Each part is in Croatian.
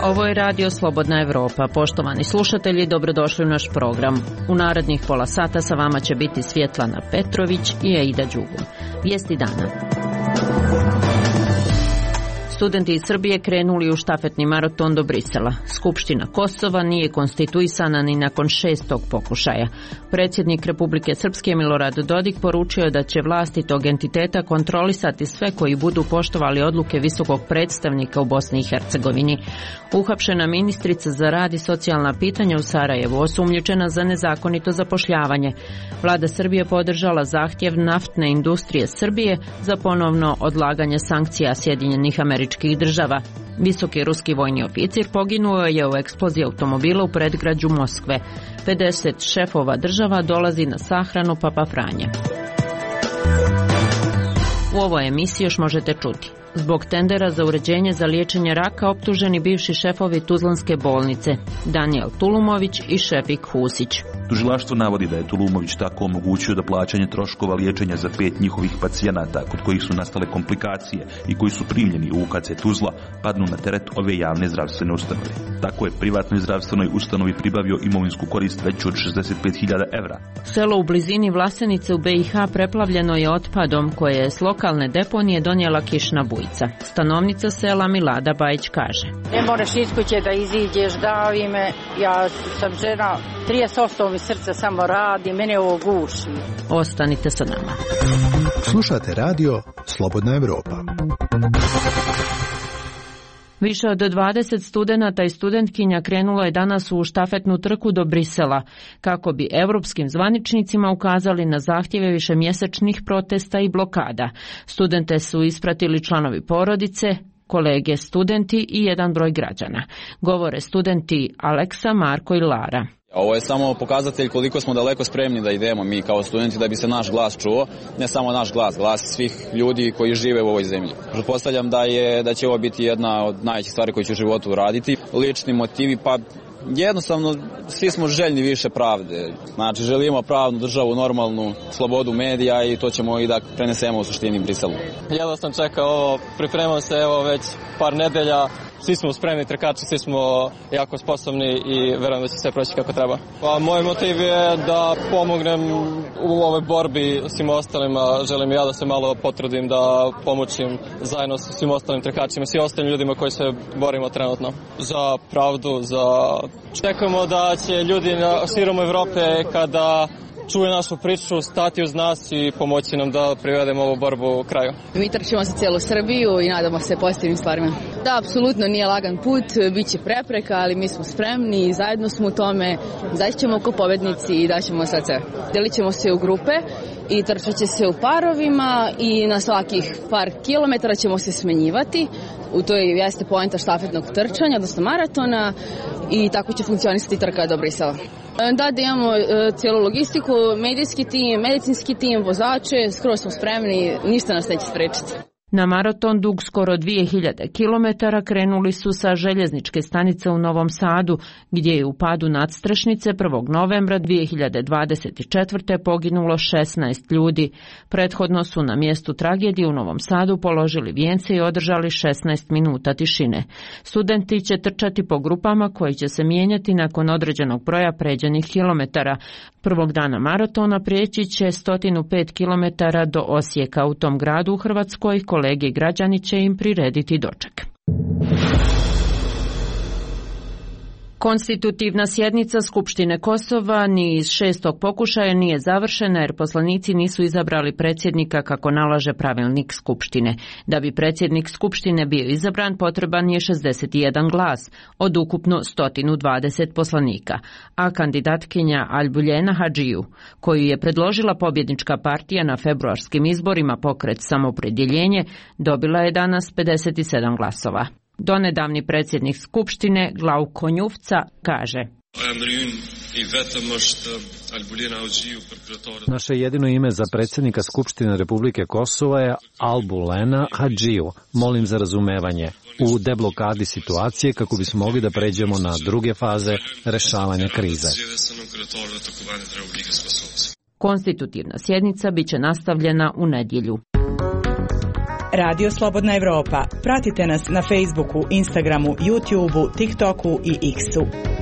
Ovo je Radio Slobodna Evropa. Poštovani slušatelji, dobrodošli u naš program. U narednih pola sata sa vama će biti Svjetlana Petrović i Aida Đugum. Vijesti dana. Studenti iz Srbije krenuli u štafetni maraton do Brisela. Skupština Kosova nije konstituisana ni nakon 6. pokušaja. Predsjednik Republike Srpske Milorad Dodik poručio je da će vlasti tog entiteta kontrolisati sve koji budu poštovali odluke visokog predstavnika u Bosni i Hercegovini. Uhapšena ministrica za rad i socijalna pitanja u Sarajevu osumnjičena za nezakonito zapošljavanje. Vlada Srbije podržala zahtjev naftne industrije Srbije za ponovno odlaganje sankcija Sjedinjenih Američkih Država. Visoki ruski vojni oficir poginuo je u eksploziji automobila u predgrađu Moskve. 50 šefova država dolazi na sahranu Papa Franje. U ovoj emisiji još možete čuti: zbog tendera za uređenje za liječenje raka optuženi bivši šefovi Tuzlanske bolnice, Danijel Tulumović i Šefik Husić. Tužilaštvo navodi da je Tulumović tako omogućio da plaćanje troškova liječenja za 5 njihovih pacijenata kod kojih su nastale komplikacije i koji su primljeni u UKC Tuzla padnu na teret ove javne zdravstvene ustanove. Tako je privatnoj zdravstvenoj ustanovi pribavio imovinsku korist veću od 65.000 evra. Selo u blizini Vlasenice u BiH preplavljeno je otpadom koje je s lokalne deponije donijela kišna bujica. Stanovnica sela Milada Bajić kaže: ne moraš iz kuće da iziđeš, davi me, ja sam žena, 38 mi srce samo radi, mene ovo guši. Ostanite sa nama. Slušate radio Slobodna Evropa. Više od 20 studenata i studentkinja krenulo je danas u štafetnu trku do Brisela, kako bi europskim zvaničnicima ukazali na zahtjeve višemjesečnih protesta i blokada. Studente su ispratili članovi porodice, kolege studenti i jedan broj građana. Govore studenti Aleksa, Marko i Lara. Ovo je samo pokazatelj koliko smo daleko spremni da idemo mi kao studenti da bi se naš glas čuo, ne samo naš glas, glas svih ljudi koji žive u ovoj zemlji. Pretpostavljam da će ovo biti jedna od najvećih stvari koje ću u životu uraditi. Lični motivi, pa jednostavno svi smo željni više pravde. Znači želimo pravnu državu, normalnu slobodu medija i to ćemo i da prenesemo u suštini Briselu. Jedno sam čekao ovo, pripremam se evo već par nedelja. Svi smo spremni trkači, svi smo jako sposobni i verujem da će sve proći kako treba. Pa moj motiv je da pomognem u ovoj borbi svim ostalima. Želim ja da se malo potrudim, da pomoćim zajedno sa svim ostalim trkačima, svim ostalim ljudima koji se borimo trenutno. Za pravdu, Čekamo da će ljudi širom Evrope kada čuje našu priču, stati uz nas i pomoći nam da privedemo ovu borbu u kraju. Mi trčimo za cijelu Srbiju i nadamo se pozitivnim stvarima. Da, apsolutno nije lagan put, bit će prepreka, ali mi smo spremni i zajedno smo u tome. Zaista ćemo ko pobednici i daćemo sve. Delit ćemo se u grupe i trčat će se u parovima i na svakih par kilometara ćemo se smenjivati. U to jeste poenta štafetnog trčanja, odnosno maratona, i tako će funkcionisati trka do Brisela. Da imamo cijelu logistiku, medijski tim, medicinski tim, vozače, skoro smo spremni, ništa nas neće spriječiti. Na maraton dug skoro 2000 km krenuli su sa željezničke stanice u Novom Sadu, gdje je u padu nadstrešnice 1. novembra 2024. poginulo 16 ljudi. Prethodno su na mjestu tragedije u Novom Sadu položili vijence i održali 16 minuta tišine. Studenti će trčati po grupama koji će se mijenjati nakon određenog broja pređenih kilometara. Prvog dana maratona prijeći će 105 km do Osijeka. U tom gradu u Hrvatskoj kolege i građani će im prirediti doček. Konstitutivna sjednica Skupštine Kosova ni iz 6. pokušaja nije završena jer poslanici nisu izabrali predsjednika kako nalaže pravilnik Skupštine. Da bi predsjednik Skupštine bio izabran potreban je 61 glas od ukupno 120 poslanika, a kandidatkinja Albuljena Hadžiju, koju je predložila pobjednička partija na februarskim izborima Pokret Samoopredjeljenje, dobila je danas 57 glasova. Donedavni predsjednik Skupštine Glauko Njufca kaže: Naše jedino ime za predsjednika Skupštine Republike Kosova je Albulena Hadžiju. Molim za razumevanje u deblokadi situacije kako bismo mogli da pređemo na druge faze rešavanja krize. Konstitutivna sjednica biće nastavljena u nedjelju. Radio Slobodna Evropa. Pratite nas na Facebooku, Instagramu, YouTubeu, TikToku i X-u.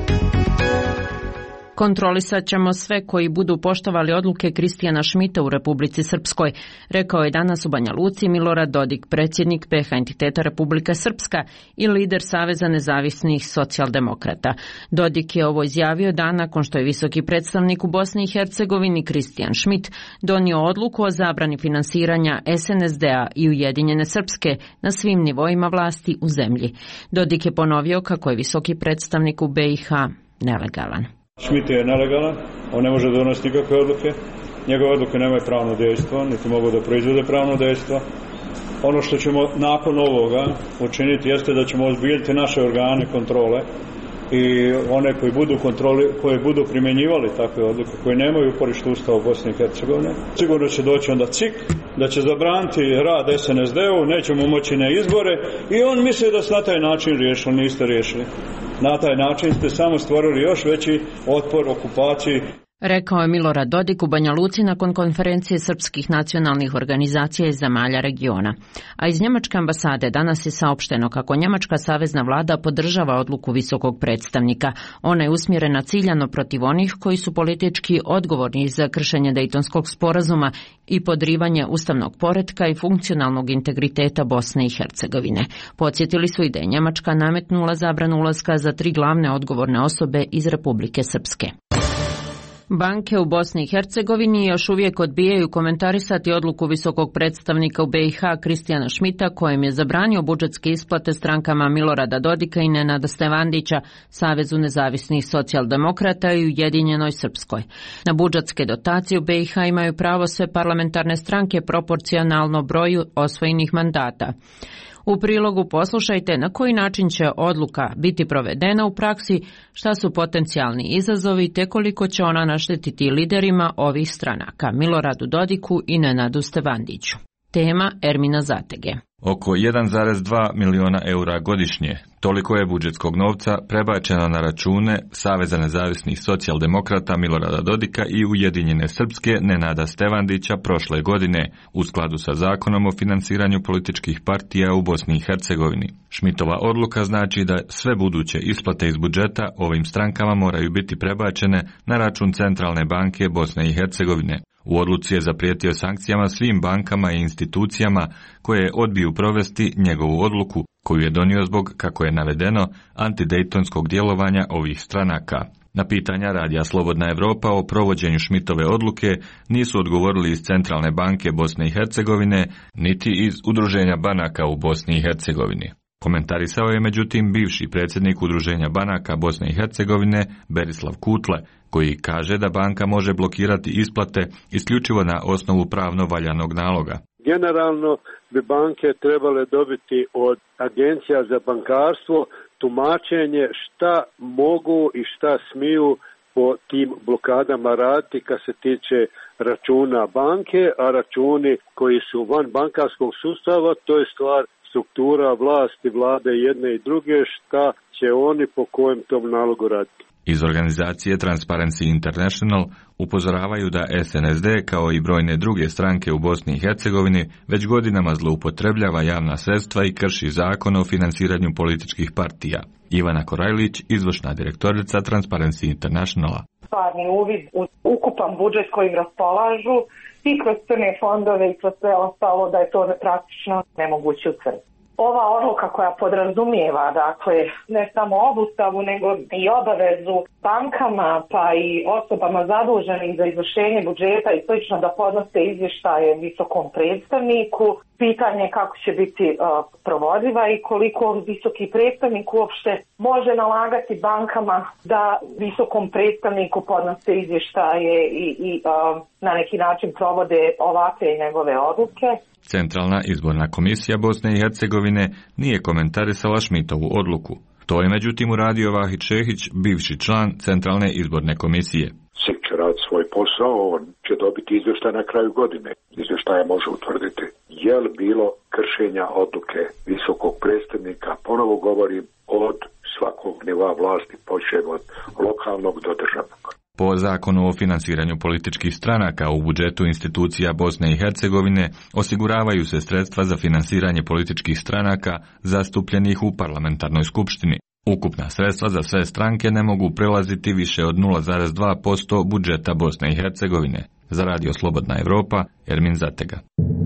Kontrolisat ćemo sve koji budu poštovali odluke Kristijana Šmita u Republici Srpskoj, rekao je danas u Banja Luci Milorad Dodik, predsjednik PH entiteta Republika Srpska i lider Saveza nezavisnih socijaldemokrata. Dodik je ovo izjavio dan nakon što je visoki predstavnik u Bosni i Hercegovini Kristijan Šmit donio odluku o zabrani finansiranja SNSD-a i Ujedinjene Srpske na svim nivoima vlasti u zemlji. Dodik je ponovio kako je visoki predstavnik u BiH nelegalan. Šmit je nelegalan, on ne može donositi nikakve odluke, njegove odluke nemaju pravno dejstvo, niti mogu da proizvode pravno dejstvo. Ono što ćemo nakon ovoga učiniti jeste da ćemo ozbiljiti naše organe kontrole i one koji budu primjenjivali takve odluke, koji nemaju uporište Ustava u Bosni i Hercegovine. Sigurno će doći onda CIK, da će zabraniti rad SNSD-u, nećemo moći na izbore i on misli da se na taj način riješili, niste riješili. Na taj način ste samo stvorili još veći otpor okupaciji. Rekao je Milorad Dodik u Banja Luci nakon konferencije srpskih nacionalnih organizacija iz zemalja regiona. A iz Njemačke ambasade danas je saopšteno kako Njemačka savezna vlada podržava odluku visokog predstavnika. Ona je usmjerena ciljano protiv onih koji su politički odgovorni za kršenje Dejtonskog sporazuma i podrivanje ustavnog poretka i funkcionalnog integriteta Bosne i Hercegovine. Podsjetili su i da je Njemačka nametnula zabranu ulaska za 3 glavne odgovorne osobe iz Republike Srpske. Banke u Bosni i Hercegovini još uvijek odbijaju komentarisati odluku visokog predstavnika u BiH Kristijana Šmita kojem je zabranio budžetske isplate strankama Milorada Dodika i Nenada Stevandića, Savezu nezavisnih socijaldemokrata i Ujedinjenoj Srpskoj. Na budžetske dotacije u BiH imaju pravo sve parlamentarne stranke proporcionalno broju osvojenih mandata. U prilogu poslušajte na koji način će odluka biti provedena u praksi, šta su potencijalni izazovi te koliko će ona naštetiti liderima ovih stranaka, Miloradu Dodiku i Nenadu Stevandiću. Tema Ermina Zatege. Oko 1,2 miliona eura godišnje, toliko je budžetskog novca prebačeno na račune Saveza nezavisnih socijaldemokrata Milorada Dodika i Ujedinjene Srpske Nenada Stevandića prošle godine u skladu sa zakonom o finansiranju političkih partija u Bosni i Hercegovini. Šmitova odluka znači da sve buduće isplate iz budžeta ovim strankama moraju biti prebačene na račun Centralne banke Bosne i Hercegovine. U odluci je zaprijetio sankcijama svim bankama i institucijama koje odbiju provesti njegovu odluku, koju je donio zbog, kako je navedeno, antidejtonskog djelovanja ovih stranaka. Na pitanja Radija Slobodna Evropa o provođenju Šmitove odluke nisu odgovorili iz Centralne banke Bosne i Hercegovine, niti iz Udruženja banaka u Bosni i Hercegovini. Komentarisao je međutim bivši predsjednik Udruženja banaka Bosne i Hercegovine Berislav Kutle, koji kaže da banka može blokirati isplate isključivo na osnovu pravno valjanog naloga. Generalno bi banke trebale dobiti od agencija za bankarstvo tumačenje šta mogu i šta smiju po tim blokadama raditi kad se tiče računa banke, a računi koji su van bankarskog sustava, to je stvar struktura vlasti, vlade jedne i druge, šta će oni po kojem tom nalogu raditi. Iz organizacije Transparency International upozoravaju da SNSD kao i brojne druge stranke u Bosni i Hercegovini već godinama zloupotrebljava javna sredstva i krši zakon o finansiranju političkih partija. Ivana Korajlić, izvršna direktorica Transparency Internationala. Stvarni uvid u ukupan budžet kojim raspolažu i kroz crne fondove i kroz sve ostalo da je to praktično nemoguće utvrditi. Ova odluka koja podrazumijeva, dakle, ne samo obustavu, nego i obavezu bankama, pa i osobama zaduženim za izvršenje budžeta i slično da podnose izvještaje visokom predstavniku, pitanje kako će biti provodiva i koliko visoki predstavnik uopšte može nalagati bankama da visokom predstavniku podnose izvještaje i na neki način provode ovakve njegove odluke. Centralna izborna komisija Bosne i Hercegovine nije komentarisala Šmitovu odluku. To je međutim uradio Vahid Šehić, bivši član Centralne izborne komisije. SIK će raditi svoj posao, on će dobiti izvještaj na kraju godine. Izvještaje može utvrditi je li bilo kršenja odluke visokog predstavnika, ponovo govorim, od svakog nivoa vlasti, počev od lokalnog do državnog. Po zakonu o finansiranju političkih stranaka u budžetu institucija Bosne i Hercegovine osiguravaju se sredstva za finansiranje političkih stranaka zastupljenih u parlamentarnoj skupštini. Ukupna sredstva za sve stranke ne mogu prelaziti više od 0,2% budžeta Bosne i Hercegovine. Za Radio Slobodna Evropa, Ermin Zatega.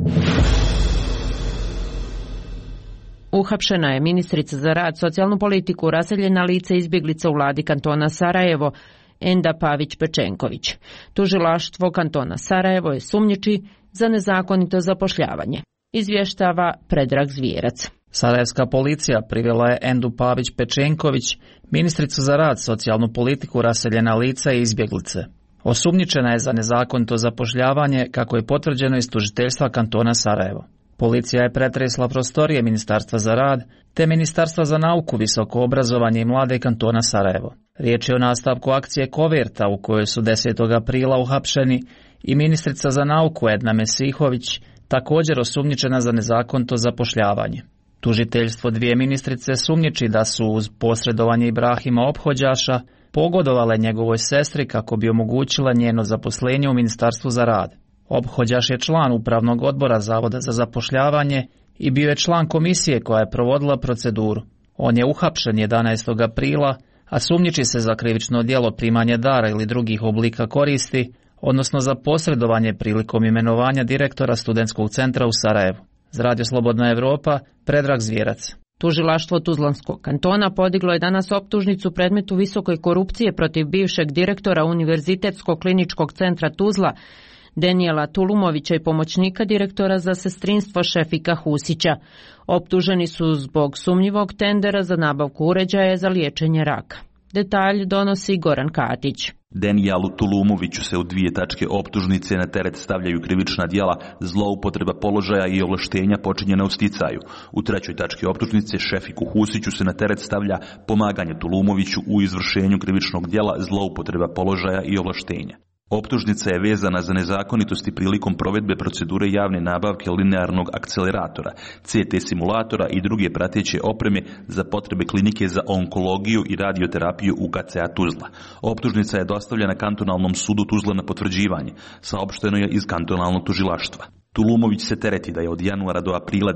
Uhapšena je ministrica za rad, socijalnu politiku, raseljena lice izbjeglica u vladi kantona Sarajevo, Enda Pavić-Pečenković. Tužilaštvo kantona Sarajevo je sumnjiči za nezakonito zapošljavanje. Izvještava Predrag Zvijerac. Sarajevska policija privela je Endu Pavić-Pečenković, ministricu za rad, socijalnu politiku, raseljena lica i izbjeglice. Osumnjičena je za nezakonito zapošljavanje, kako je potvrđeno iz tužiteljstva kantona Sarajevo. Policija je pretresla prostorije Ministarstva za rad te Ministarstva za nauku, visoko obrazovanje i mlade kantona Sarajevo. Riječ je o nastavku akcije Koverta u kojoj su 10. aprila uhapšeni i ministrica za nauku Edna Mesihović, također osumnjičena za nezakonito zapošljavanje. Tužiteljstvo dvije ministrice sumnjiči da su uz posredovanje Ibrahima Ophođaša pogodovale njegovoj sestri kako bi omogućila njeno zaposlenje u Ministarstvu za rad. Ophođaš je član upravnog odbora Zavoda za zapošljavanje i bio je član komisije koja je provodila proceduru. On je uhapšen 11. aprila, a sumnjiči se za krivično djelo primanje dara ili drugih oblika koristi, odnosno za posredovanje prilikom imenovanja direktora studentskog centra u Sarajevu. Za Radio Slobodna Evropa, Predrag Zvijerac. Tužilaštvo Tuzlanskog kantona podiglo je danas optužnicu predmetu visoke korupcije protiv bivšeg direktora Univerzitetskog kliničkog centra Tuzla, Denijela Tulumovića i pomoćnika direktora za sestrinstvo Šefika Husića. Optuženi su zbog sumnjivog tendera za nabavku uređaja za liječenje raka. Detalj donosi Goran Katić. Denijalu Tulumoviću se u 2 tačke optužnice na teret stavljaju krivična djela zloupotreba položaja i ovlaštenja počinjena u sticaju. U 3. tački optužnice Šefiku Husiću se na teret stavlja pomaganje Tulumoviću u izvršenju krivičnog djela zloupotreba položaja i ovlaštenja. Optužnica je vezana za nezakonitosti prilikom provedbe procedure javne nabavke linearnog akceleratora, CT simulatora i druge prateće opreme za potrebe klinike za onkologiju i radioterapiju UKCA Tuzla. Optužnica je dostavljena kantonalnom sudu Tuzla na potvrđivanje, saopšteno je iz kantonalnog tužilaštva. Tulumović se tereti da je od januara do aprila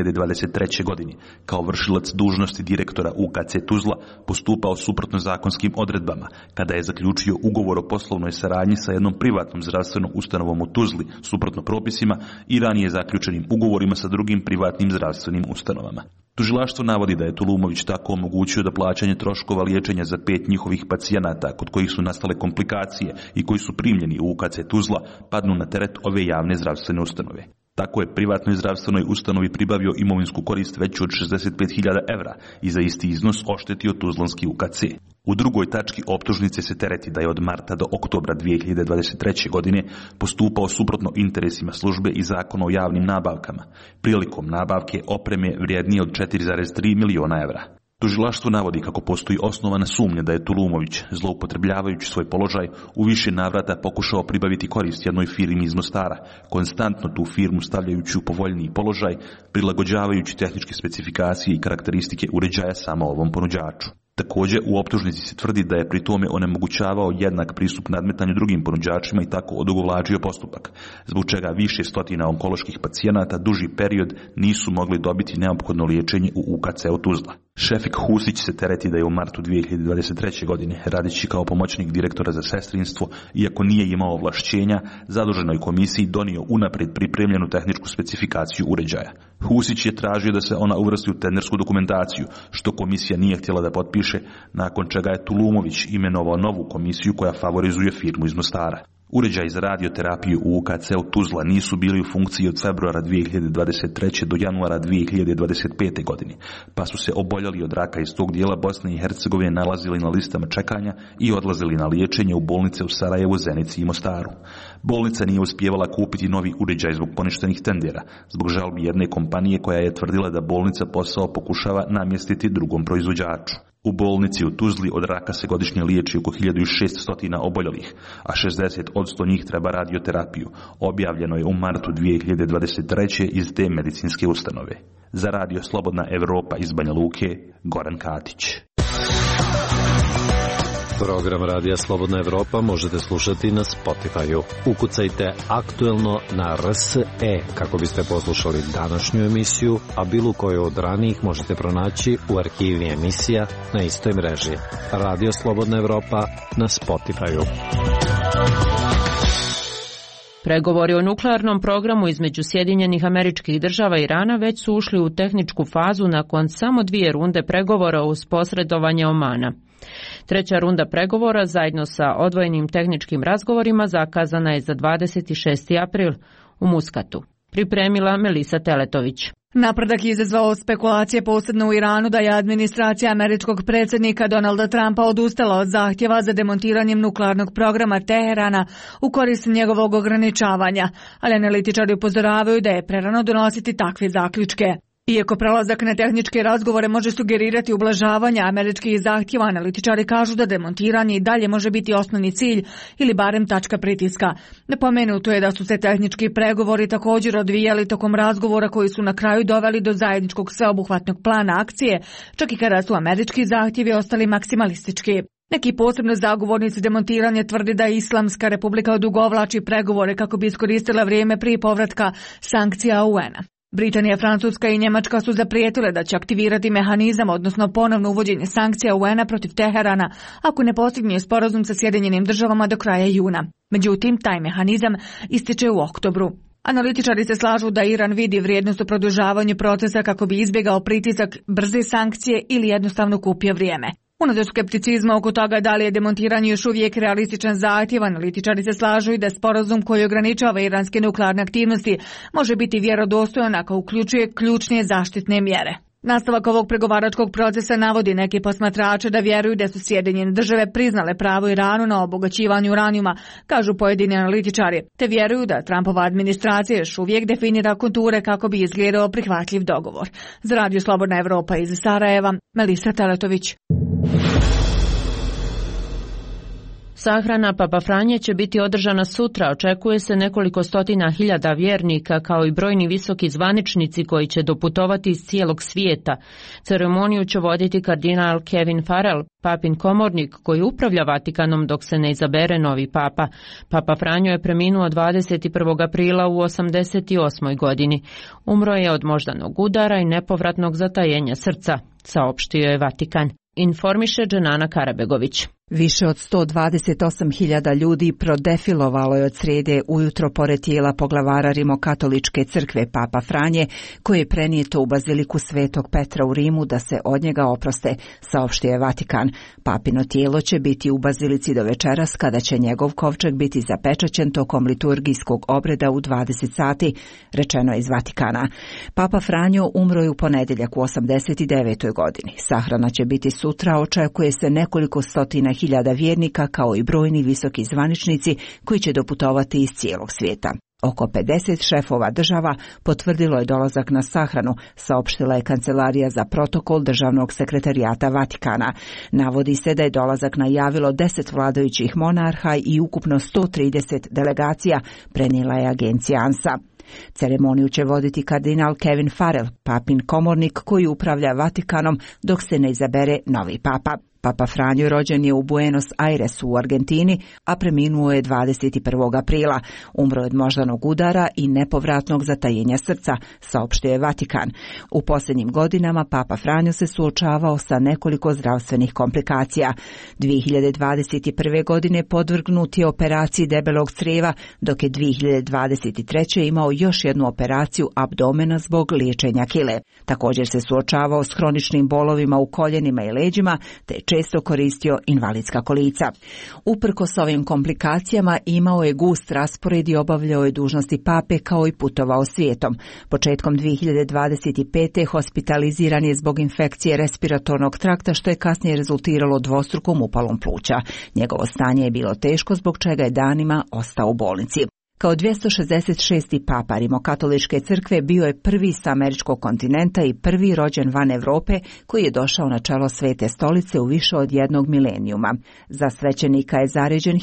2023. godine kao vršilac dužnosti direktora UKC Tuzla postupao suprotno zakonskim odredbama kada je zaključio ugovor o poslovnoj saradnji sa jednom privatnom zdravstvenom ustanovom u Tuzli suprotno propisima i ranije zaključenim ugovorima sa drugim privatnim zdravstvenim ustanovama. Tužilaštvo navodi da je Tulumović tako omogućio da plaćanje troškova liječenja za 5 njihovih pacijenata kod kojih su nastale komplikacije i koji su primljeni u UKC Tuzla padnu na teret ove javne zdravstvene ustanove. Tako je privatnoj zdravstvenoj ustanovi pribavio imovinsku korist veću od 65.000 evra i za isti iznos oštetio Tuzlanski UKC. U 2. tački optužnice se tereti da je od marta do oktobra 2023. godine postupao suprotno interesima službe i zakona o javnim nabavkama, prilikom nabavke opreme vrijednije od 4,3 miliona evra. Tužilaštvo navodi kako postoji osnovana sumnja da je Tulumović, zloupotrebljavajući svoj položaj, u više navrata pokušao pribaviti korist jednoj firmi iz Mostara, konstantno tu firmu stavljajući u povoljniji položaj, prilagođavajući tehničke specifikacije i karakteristike uređaja samo ovom ponuđaču. Također, u optužnici se tvrdi da je pri tome onemogućavao jednak pristup nadmetanju drugim ponuđačima i tako odugovlačio postupak, zbog čega više stotina onkoloških pacijenata duži period nisu mogli dobiti neophodno liječenje u UKC-u Tuzla. Šefik Husić se tereti da je u martu 2023. godine, radeći kao pomoćnik direktora za sestrinstvo, iako nije imao ovlašćenja, zaduženoj komisiji donio unaprijed pripremljenu tehničku specifikaciju uređaja. Husić je tražio da se ona uvrsti u tendersku dokumentaciju, što komisija nije htjela da potpiše, nakon čega je Tulumović imenovao novu komisiju koja favorizuje firmu iz Mostara. Uređaji za radioterapiju u UKC-u Tuzla nisu bili u funkciji od februara 2023. do januara 2025. godine, pa su se oboljeli od raka iz tog dijela Bosne i Hercegovine nalazili na listama čekanja i odlazili na liječenje u bolnice u Sarajevu, Zenici i Mostaru. Bolnica nije uspijevala kupiti novi uređaj zbog poništenih tendera, zbog žalbi jedne kompanije koja je tvrdila da bolnica posao pokušava namjestiti drugom proizvođaču. U bolnici u Tuzli od raka se godišnje liječi oko 1600 oboljelih, a 60% njih treba radioterapiju. Objavljeno je u martu 2023. iz te medicinske ustanove. Za Radio Slobodna Evropa iz Banja Luke, Goran Katić. Program Radija Slobodna Evropa možete slušati na Spotify-u. Ukucajte aktuelno na RSE kako biste poslušali današnju emisiju, a bilo koju od ranijih možete pronaći u arhivi emisija na istoj mreži. Radio Slobodna Evropa na Spotify-u. Pregovori o nuklearnom programu između Sjedinjenih Američkih Država i Irana već su ušli u tehničku fazu nakon samo 2 runde pregovora uz posredovanje Omana. 3. runda pregovora zajedno sa odvojenim tehničkim razgovorima zakazana je za 26. april u Muskatu. Pripremila Melisa Teletović. Napredak je izazvao spekulacije posebno u Iranu da je administracija američkog predsjednika Donalda Trumpa odustala od zahtjeva za demontiranjem nuklearnog programa Teherana u korist njegovog ograničavanja, ali analitičari upozoravaju da je prerano donositi takve zaključke. Iako prelazak na tehničke razgovore može sugerirati ublažavanje američkih zahtjeva, analitičari kažu da demontiranje i dalje može biti osnovni cilj ili barem tačka pritiska. Napomenuto je da su se tehnički pregovori također odvijali tokom razgovora koji su na kraju doveli do zajedničkog sveobuhvatnog plana akcije, čak i kada su američki zahtjevi ostali maksimalistički. Neki posebno zagovornici demontiranja tvrde da Islamska republika odugovlači pregovore kako bi iskoristila vrijeme prije povratka sankcija UN-a. Britanija, Francuska i Njemačka su zaprijetile da će aktivirati mehanizam, odnosno ponovno uvođenje sankcija UN-a protiv Teherana ako ne postigne sporazum sa Sjedinjenim Državama do kraja juna. Međutim, taj mehanizam ističe u oktobru. Analitičari se slažu da Iran vidi vrijednost u produžavanju procesa kako bi izbjegao pritisak brze sankcije ili jednostavno kupio vrijeme. Unatoč skepticizma oko toga da li je demontiranje još uvijek realističan zahtjev, analitičari se slažu i da sporazum koji ograničava iranske nuklearne aktivnosti može biti vjerodostojan ako uključuje ključne zaštitne mjere. Nastavak ovog pregovaračkog procesa navodi neki posmatrače da vjeruju da su Sjedinjene Države priznale pravo Iranu na obogaćivanje uranijuma, kažu pojedini analitičari, te vjeruju da Trumpova administracija još uvijek definira konture kako bi izgledao prihvatljiv dogovor. Za Radio Slobodna Evropa iz Sarajeva, Melisa Teletović. Sahrana Papa Franje će biti održana sutra. Očekuje se nekoliko stotina hiljada vjernika kao i brojni visoki zvaničnici koji će doputovati iz cijelog svijeta. Ceremoniju će voditi kardinal Kevin Farrell, papin komornik koji upravlja Vatikanom dok se ne izabere novi papa. Papa Franjo je preminuo 21. aprila u 88. godini. Umro je od moždanog udara i nepovratnog zatajenja srca, saopštio je Vatikan. Informiše Dženana Karabegović. Više od 128.000 ljudi prodefilovalo je od srijede ujutro pored tijela poglavara Rimokatoličke crkve Papa Franje, koji je prenijeto u baziliku Svetog Petra u Rimu da se od njega oproste, saopštio je Vatikan. Papino tijelo će biti u bazilici do večeras kada će njegov kovčeg biti zapečaćen tokom liturgijskog obreda u 20 sati, rečeno je iz Vatikana. Papa Franjo umro je u ponedjeljak u 89. godini. Sahrana će biti sutra, očekuje se nekoliko stotina hiljada vjernika kao i brojni visoki zvaničnici koji će doputovati iz cijelog svijeta. Oko 50 šefova država potvrdilo je dolazak na sahranu, saopštila je Kancelarija za protokol Državnog sekretarijata Vatikana. Navodi se da je dolazak najavilo 10 vladajućih monarha i ukupno 130 delegacija, prenijela je agencija ANSA. Ceremoniju će voditi kardinal Kevin Farrell, papin komornik koji upravlja Vatikanom dok se ne izabere novi papa. Papa Franjo rođen je u Buenos Airesu u Argentini, a preminuo je 21. aprila. Umro je od moždanog udara i nepovratnog zatajenja srca, saopštio je Vatikan. U posljednjim godinama Papa Franjo se suočavao sa nekoliko zdravstvenih komplikacija. 2021. godine podvrgnut je operaciji debelog crijeva, dok je 2023. imao još jednu operaciju abdomena zbog liječenja kile. Također se suočavao s hroničnim bolovima u koljenima i leđima, te često koristio invalidska kolica. Uprkos ovim komplikacijama imao je gust raspored i obavljao je dužnosti pape kao i putovao svijetom. Početkom 2025. hospitaliziran je zbog infekcije respiratornog trakta što je kasnije rezultiralo dvostrukom upalom pluća. Njegovo stanje je bilo teško zbog čega je danima ostao u bolnici. Kao 266. papa Rimokatoličke crkve bio je prvi sa američkog kontinenta i prvi rođen van Europe koji je došao na čelo Svete stolice u više od jednog milenijuma. Za svećenika je zaređen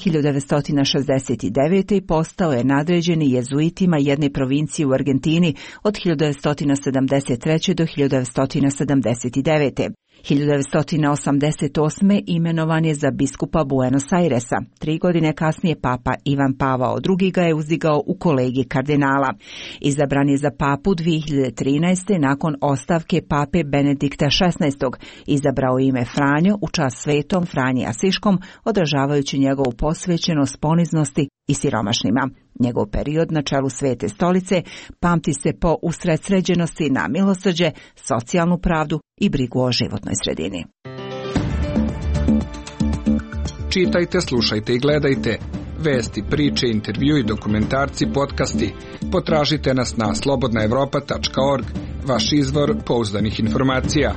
1969. i postao je nadređeni jezuitima jedne provincije u Argentini od 1973. do 1979. 1988. imenovan je za biskupa Buenos Airesa. 3 godine kasnije papa Ivan Pavao II. Ga je uzdigao u kolegij kardinala. Izabran je za papu 2013. nakon ostavke pape Benedikta XVI. Izabrao ime Franjo u čast svetom Franji Asiškom, odražavajući njegovu posvećenost poniznosti i siromašnima. Njegov period na čelu Svete stolice pamti se po usredsređenosti na milosrđe, socijalnu pravdu i brigu o životnoj sredini. Čitajte, slušajte i gledajte. Vesti, priče, intervjui, dokumentarci, podcasti. Potražite nas na slobodnaevropa.org, vaš izvor pouzdanih informacija.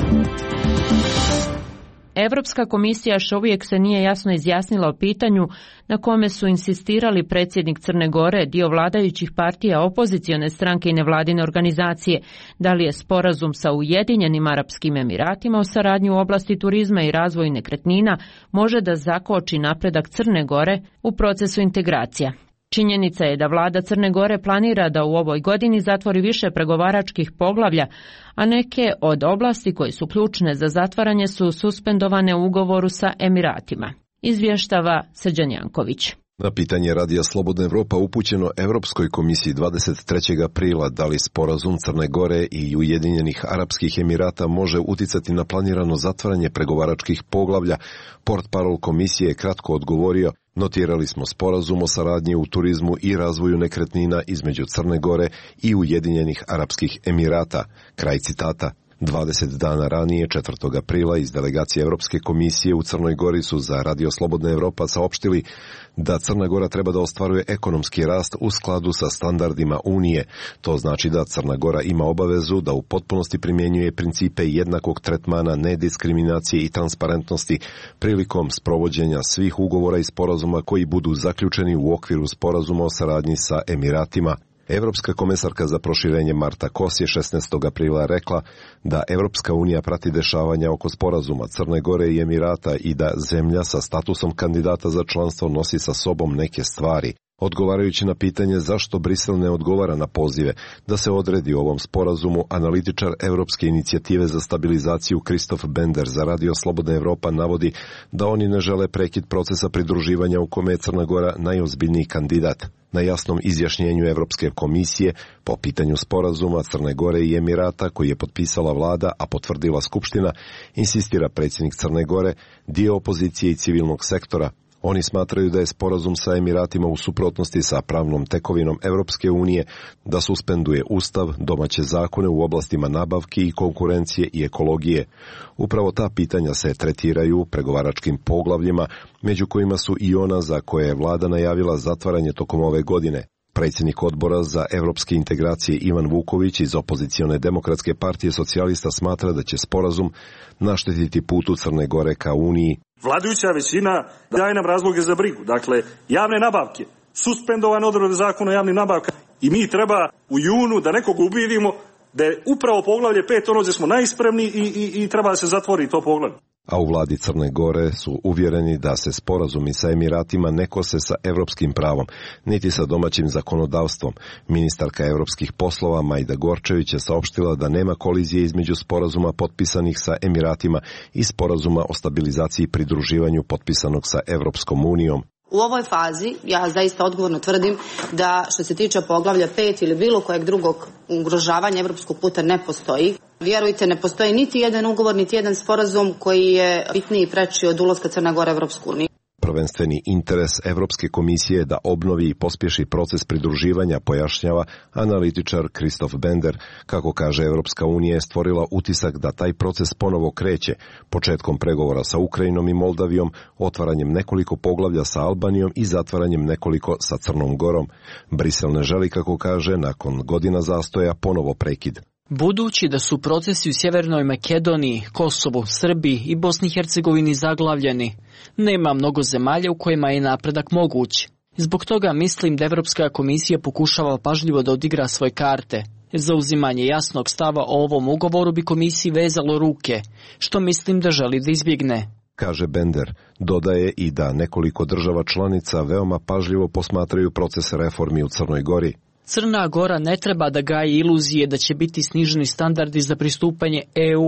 Evropska komisija još uvijek se nije jasno izjasnila o pitanju na kome su insistirali predsjednik Crne Gore, dio vladajućih partija, opozicione stranke i nevladine organizacije. Da li je sporazum sa Ujedinjenim Arapskim Emiratima o saradnji u oblasti turizma i razvoju nekretnina može da zakoči napredak Crne Gore u procesu integracija. Činjenica je da vlada Crne Gore planira da u ovoj godini zatvori više pregovaračkih poglavlja, a neke od oblasti koje su ključne za zatvaranje su suspendovane u ugovoru sa Emiratima. Izvještava Srđan Janković. Na pitanje Radija Slobodna Evropa upućeno Evropskoj komisiji 23. aprila da li sporazum Crne Gore i Ujedinjenih Arapskih Emirata može uticati na planirano zatvaranje pregovaračkih poglavlja, portparol komisije je kratko odgovorio: notirali smo sporazum o saradnji u turizmu i razvoju nekretnina između Crne Gore i Ujedinjenih Arapskih Emirata. Kraj citata. 20 dana ranije, 4. aprila, iz delegacije Evropske komisije u Crnoj Gori su za Radio Slobodna Evropa saopštili da Crna Gora treba da ostvaruje ekonomski rast u skladu sa standardima Unije. To znači da Crna Gora ima obavezu da u potpunosti primjenjuje principe jednakog tretmana, nediskriminacije i transparentnosti prilikom sprovođenja svih ugovora i sporazuma koji budu zaključeni u okviru sporazuma o saradnji sa Emiratima. Evropska komesarka za proširenje Marta Kos je 16. aprila rekla da Evropska unija prati dešavanja oko sporazuma Crne Gore i Emirata i da zemlja sa statusom kandidata za članstvo nosi sa sobom neke stvari. Odgovarajući na pitanje zašto Brisel ne odgovara na pozive da se odredi o ovom sporazumu, analitičar Evropske inicijative za stabilizaciju Kristof Bender za Radio Slobodna Evropa navodi da oni ne žele prekid procesa pridruživanja u kome je Crna Gora najozbiljniji kandidat. Na jasnom izjašnjenju Evropske komisije po pitanju sporazuma Crne Gore i Emirata koji je potpisala vlada, a potvrdila Skupština, insistira predsjednik Crne Gore, dio opozicije i civilnog sektora. Oni smatraju da je sporazum sa Emiratima u suprotnosti sa pravnom tekovinom Evropske unije, da suspenduje ustav, domaće zakone u oblastima nabavki i konkurencije i ekologije. Upravo ta pitanja se tretiraju pregovaračkim poglavljima, među kojima su i ona za koje je vlada najavila zatvaranje tokom ove godine. Predsjednik odbora za evropske integracije Ivan Vuković iz opozicione Demokratske partije socijalista smatra da će sporazum naštetiti putu Crne Gore ka Uniji. Vladajuća većina daje nam razloge za brigu. Dakle, javne nabavke, suspendovane odredbe zakona o javnim nabavkama i mi treba u junu da nekog ubedimo da je upravo poglavlje 5 ono gdje smo najspremni i treba da se zatvori to poglavlje. A u vladi Crne Gore su uvjereni da se sporazumi sa Emiratima ne kose sa evropskim pravom, niti sa domaćim zakonodavstvom. Ministarka evropskih poslova Majda Gorčević je saopštila da nema kolizije između sporazuma potpisanih sa Emiratima i sporazuma o stabilizaciji i pridruživanju potpisanog sa Evropskom unijom. U ovoj fazi ja zaista odgovorno tvrdim da što se tiče poglavlja 5 ili bilo kojeg drugog ugrožavanja evropskog puta ne postoji. Vjerujte, ne postoji niti jedan ugovor, niti jedan sporazum koji je bitniji i preči od ulaska Crne Gore u Evropsku uniju. Prvenstveni interes Evropske komisije je da obnovi i pospješi proces pridruživanja, pojašnjava analitičar Kristof Bender. Kako kaže, Evropska unija je stvorila utisak da taj proces ponovo kreće, početkom pregovora sa Ukrajinom i Moldavijom, otvaranjem nekoliko poglavlja sa Albanijom i zatvaranjem nekoliko sa Crnom Gorom. Brisel ne želi, kako kaže, nakon godina zastoja ponovo prekid. Budući da su procesi u Sjevernoj Makedoniji, Kosovu, Srbiji i Bosni i Hercegovini zaglavljeni, nema mnogo zemalja u kojima je napredak moguć. Zbog toga mislim da Evropska komisija pokušava pažljivo da odigra svoje karte. Zauzimanje jasnog stava o ovom ugovoru bi komisiji vezalo ruke, što mislim da želi da izbjegne. Kaže Bender. Dodaje i da nekoliko država članica veoma pažljivo posmatraju proces reformi u Crnoj Gori. Crna Gora ne treba da gaji iluzije da će biti sniženi standardi za pristupanje EU,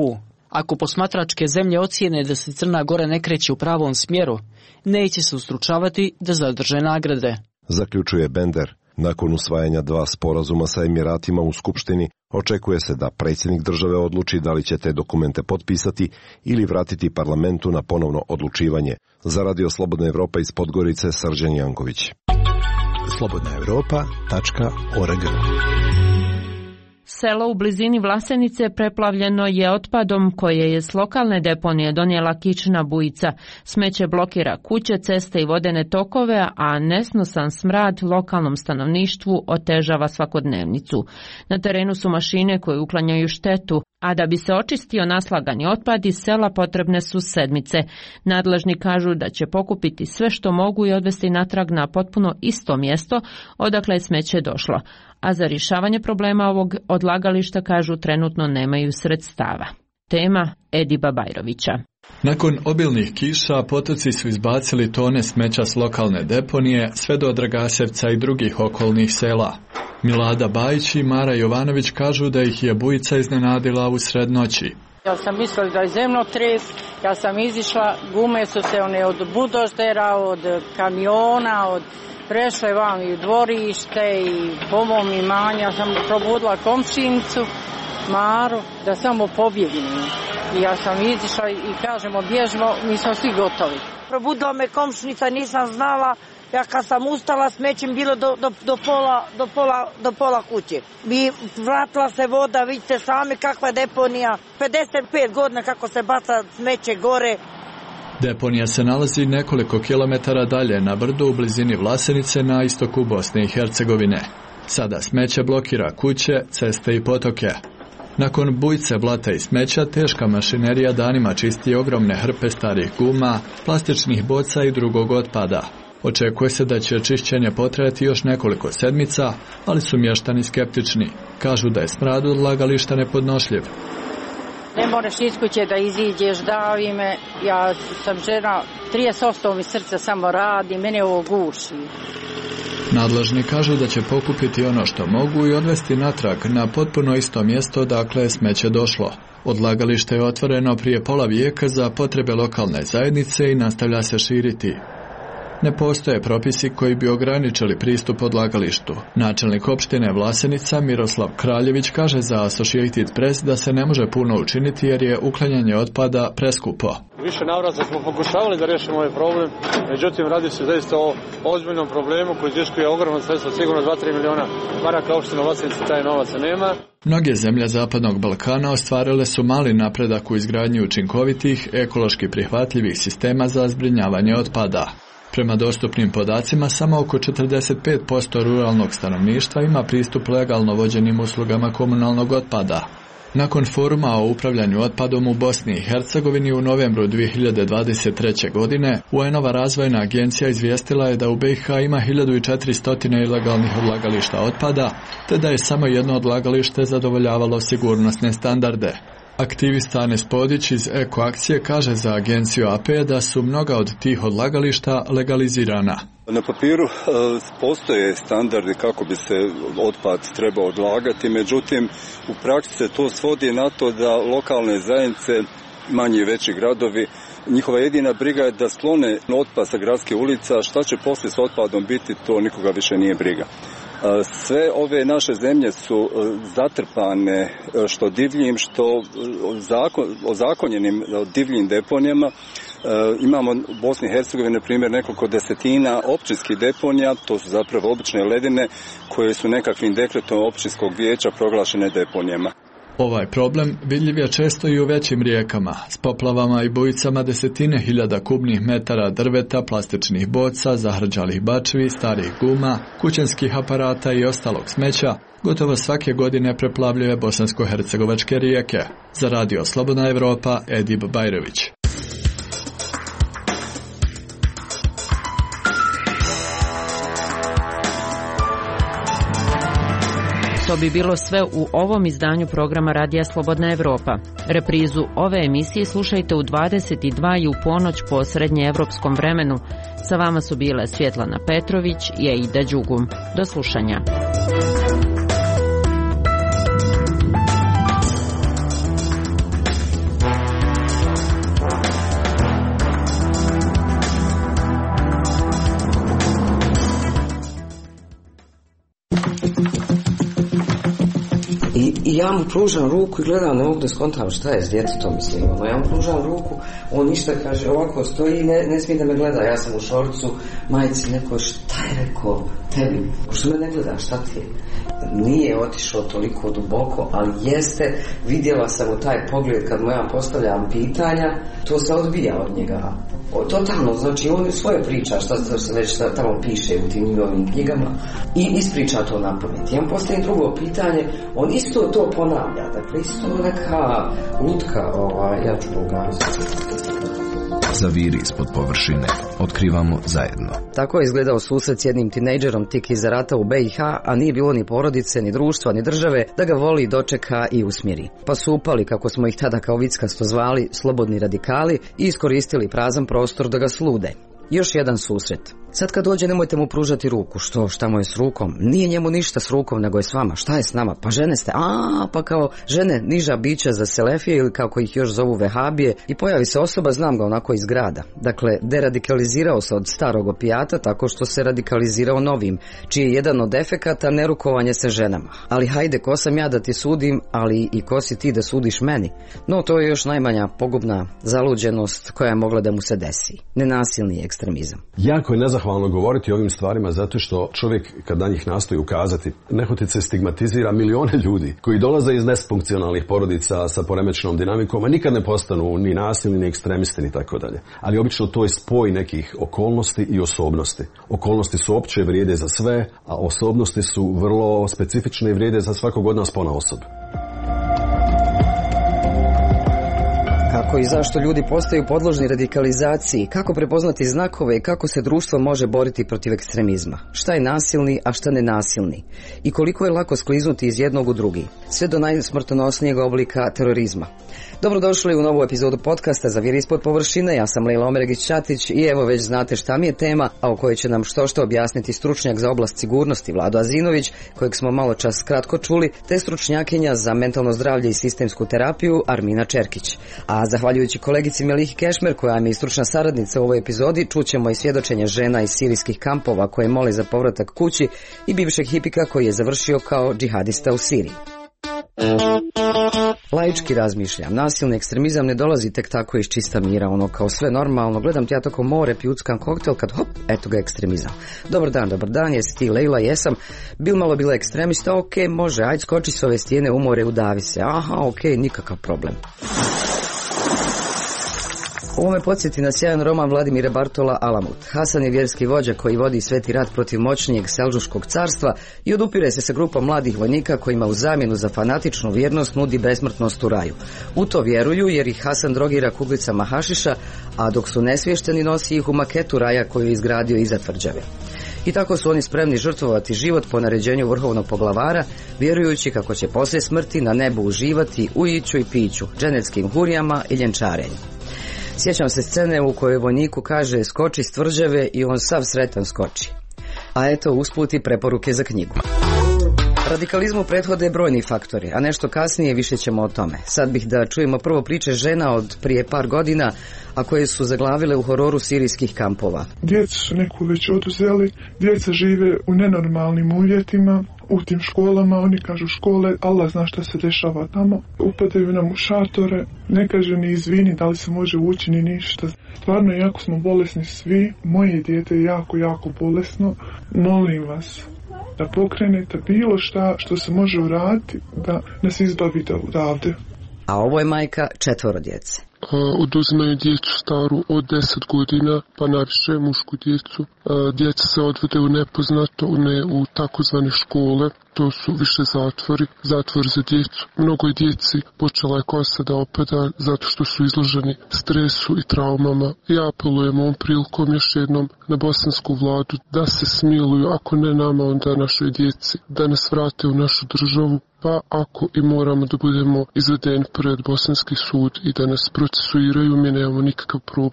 Ako posmatračke zemlje ocijene da se Crna Gora ne kreće u pravom smjeru, neće se ustručavati da zadrže nagrade. Zaključuje Bender. Nakon usvajanja 2 sporazuma sa Emiratima u Skupštini, očekuje se da predsjednik države odluči da li će te dokumente potpisati ili vratiti parlamentu na ponovno odlučivanje. Za Radio Slobodna Evropa iz Podgorice, Srđan Janković. slobodnaevropa.org. Selo u blizini Vlasenice preplavljeno je otpadom koje je s lokalne deponije donijela kična bujica. Smeće blokira kuće, ceste i vodene tokove, a nesnosan smrad lokalnom stanovništvu otežava svakodnevnicu. Na terenu su mašine koje uklanjaju štetu, a da bi se očistio naslagani otpad iz sela potrebne su sedmice. Nadležni kažu da će pokupiti sve što mogu i odvesti natrag na potpuno isto mjesto odakle je smeće došlo. A za rješavanje problema ovog odlagališta, kažu, trenutno nemaju sredstava. Tema Ediba Bajrovića. Nakon obilnih kiša potoci su izbacili tone smeća s lokalne deponije sve do Dragasevca i drugih okolnih sela. Milada Bajić i Mara Jovanović kažu da ih je bujica iznenadila u sred noći. Ja sam mislila da je zemljotres, ja sam izišla, gume su se one od budoždera, od kamiona, prešle vam i u dvorište i po mom imanju. Ja sam probudila komšinicu Maru da samo pobjegnu. I ja sam izišla i kažemo bježimo, mi smo svi gotovi. Probudila me komšinica, nisam znala. Ja kad sam ustala, smećem bilo do pola kuće. Vratila se voda, vidite sami kakva je deponija. 55 godina kako se baca smeće gore. Deponija se nalazi nekoliko kilometara dalje na brdu u blizini Vlasenice na istoku Bosne i Hercegovine. Sada smeće blokira kuće, ceste i potoke. Nakon bujice blata i smeća, teška mašinerija danima čisti ogromne hrpe starih guma, plastičnih boca i drugog otpada. Očekuje se da će čišćenje potrajati još nekoliko sedmica, ali su mještani skeptični. Kažu da je smrad odlagališta nepodnošljiv. Ne moraš iz kuće da iziđeš, davi me, ja sam žena, 30% mi srce samo radi, mene ovo guši. Nadležni kažu da će pokupiti ono što mogu i odvesti natrag na potpuno isto mjesto dakle je smeće došlo. Odlagalište je otvoreno prije pola vijeka za potrebe lokalne zajednice i nastavlja se širiti. Ne postoje propisi koji bi ograničili pristup odlagalištu. Načelnik opštine Vlasenica Miroslav Kraljević kaže za Associated Press da se ne može puno učiniti jer je uklanjanje otpada preskupo. Više navrata smo pokušavali da riješimo ovaj problem, međutim radi se zaista o ozbiljnom problemu koji iziskuje ogromno sredstva, sigurno 2-3 miliona maraka. Opština Vlasenica taj novaca nema. Mnoge zemlje Zapadnog Balkana ostvarile su mali napredak u izgradnji učinkovitih, ekološki prihvatljivih sistema za zbrinjavanje otpada. Prema dostupnim podacima, samo oko 45% ruralnog stanovništva ima pristup legalno vođenim uslugama komunalnog otpada. Nakon foruma o upravljanju otpadom u Bosni i Hercegovini u novembru 2023. godine, UN-ova razvojna agencija izvijestila je da u BiH ima 1400 ilegalnih odlagališta otpada, te da je samo jedno odlagalište zadovoljavalo sigurnosne standarde. Aktivista Anes Podić iz Eko akcije kaže za agenciju AP da su mnoga od tih odlagališta legalizirana. Na papiru postoje standardi kako bi se otpad trebao odlagati, međutim u praksi se to svodi na to da lokalne zajednice, manji i veći gradovi, njihova jedina briga je da sklone otpad sa gradske ulica. Šta će poslije s otpadom biti, to nikoga više nije briga. Sve ove naše zemlje su zatrpane što divljim, što ozakonjenim divljim deponijama. Imamo u Bosni i Hercegovini, na primjer, nekoliko desetina općinskih deponija, to su zapravo obične ledine koje su nekakvim dekretom općinskog vijeća proglašene deponijama. Ovaj problem vidljiv je često i u većim rijekama, s poplavama i bujicama desetine hiljada kubnih metara drveta, plastičnih boca, zahrđalih bačvi, starih guma, kućanskih aparata i ostalog smeća, gotovo svake godine preplavljuje bosansko-hercegovačke rijeke. Za Radio Slobodna Evropa, Edib Bajrović. To bi bilo sve u ovom izdanju programa Radija Slobodna Evropa. Reprizu ove emisije slušajte u 22 i u ponoć po srednjeevropskom vremenu. Sa vama su bile Svjetlana Petrović i Aida Đugum. Do slušanja. I ja mu pružam ruku i gledam, ne mogu da skontam šta je s djetetom, mislim, ja mu pružam ruku, on ništa, kaže, ovako stoji i ne smije da me gleda, ja sam u šorcu, majici, neko, šta je rekao tebi, što me ne gleda, šta ti je? Nije otišao toliko duboko, ali jeste, vidjela sam u taj pogled kad mu ja postavljam pitanja, to se odbija od njega. Totalno, znači on svoje priča, šta se već tamo piše u tim njegovim knjigama i ispriča to na pamet. Ja mu postavim drugo pitanje, on isto to ponavlja, dakle isto neka lutka, ja ću pogaziti. Zaviri ispod površine. Otkrivamo zajedno. Tako je izgledao susret s jednim tinejdžerom tik iza rata u BiH, a nije bilo ni porodice, ni društva, ni države da ga voli, dočeka i usmjeri. Pa su upali, kako smo ih tada kao vickasto zvali, slobodni radikali i iskoristili prazan prostor da ga slude. Još jedan susret. Sad kad dođe nemojte mu pružati ruku. Šta mu je s rukom? Nije njemu ništa s rukom, nego je s vama. Šta je s nama? Pa žene ste. Pa kao žene, niža bića za selefije ili kako ih još zovu vehabije. I pojavi se osoba, znam ga onako iz grada. Dakle, deradikalizirao se od starog opijata tako što se radikalizirao novim, čiji je jedan od efekata nerukovanje se ženama. Ali hajde, ko sam ja da ti sudim, ali i ko si ti da sudiš meni? No, to je još najmanja pogubna zaluđenost koja je mogla da mu se desi. Nenasilni ekstremizam. Jako je nezahvalno govoriti o ovim stvarima zato što čovjek kad na njih nastoji ukazati, nehotice stigmatizira milione ljudi koji dolaze iz nesfunkcionalnih porodica sa poremećenom dinamikom, a nikad ne postanu ni nasilni, ni ekstremisti, ni tako dalje. Ali obično to je spoj nekih okolnosti i osobnosti. Okolnosti su opće, vrijede za sve, a osobnosti su vrlo specifične i vrijede za svakog od nas ponaosob. Kako i zašto ljudi postaju podložni radikalizaciji, kako prepoznati znakove i kako se društvo može boriti protiv ekstremizma. Šta je nasilni, a šta nenasilni? I koliko je lako skliznuti iz jednog u drugi, sve do najsmrtonosnijeg oblika terorizma. Dobrodošli u novu epizodu podcasta Zaviri ispod površine. Ja sam Lejla Omeregić-Ćatić i evo već znate šta mi je tema, a o kojoj će nam što objasniti stručnjak za oblast sigurnosti Vlado Azinović, kojeg smo malo čas kratko čuli, te stručnjakinja za mentalno zdravlje i sistemsku terapiju Armina Čerkić. A zahvaljujući kolegici Melihi Kešmer, koja mi je stručna saradnica u ovoj epizodi, čućemo i svjedočenje žena iz sirijskih kampova koje mole za povratak kući i bivšeg hipika koji je završio kao džihadista u Siriji. Laički razmišljam, nasilni ekstremizam ne dolazi tek tako iz čista mira, ono kao sve normalno, gledam ti ja tako more, pjuckam koktel, kad hop, eto ga ekstremizam. Dobar dan, jesi ti Lejla? Jesam. Bila ekstremista, ok, može, ajde skoči s ove stijene u more, udavi se, ok, nikakav problem. Ovo me podsjeti na sjajan roman Vladimira Bartola Alamut. Hasan je vjerski vođa koji vodi sveti rat protiv moćnijeg Selđuškog carstva i odupire se sa grupom mladih vojnika kojima u zamjenu za fanatičnu vjernost nudi besmrtnost u raju. U to vjeruju jer ih Hasan drogira kuglicama hašiša, a dok su nesvješteni nosi ih u maketu raja koju je izgradio iza tvrđave. I tako su oni spremni žrtvovati život po naređenju vrhovnog poglavara, vjerujući kako će poslije smrti na nebu uživati u iću i piću, dženeckim hurijama i ljenčarenju. Sjećam se scene u kojoj vojniku kaže skoči s tvrđave i on sav sretan skoči. A eto usput i preporuke za knjigu. Radikalizmu prethode brojni faktori, a nešto kasnije više ćemo o tome. Sad bih da čujemo prvo priče žena od prije par godina, a koje su zaglavile u hororu sirijskih kampova. Djecu su neku već oduzeli, djeca žive u nenormalnim uvjetima, u tim školama, oni kažu škole, Allah zna šta se dešava tamo, upadaju nam u šatore, ne kaže ni izvini da li se može ući ni ništa. Stvarno, jako smo bolesni svi, moje dijete je jako bolesno, molim vas da pokrenete bilo šta što se može uraditi da nas izbavite odavde. A ovo je majka 4 djece. Oduzimaju djecu staru od 10 godina, pa najviše mušku djecu. Djeca se odvede u nepoznato, ne u takozvane škole, to su više zatvori za djecu. Mnogo je djeci počela je kosa da opada zato što su izloženi stresu i traumama. Ja apelujem ovom prilikom još jednom na bosansku vladu da se smiluju, ako ne nama, onda našoj djeci, da nas vrate u našu državu. Pa ako i moramo da budemo izvedeni pred bosanski sud i da nas procesuiraju, mi nemamo nikakav problem.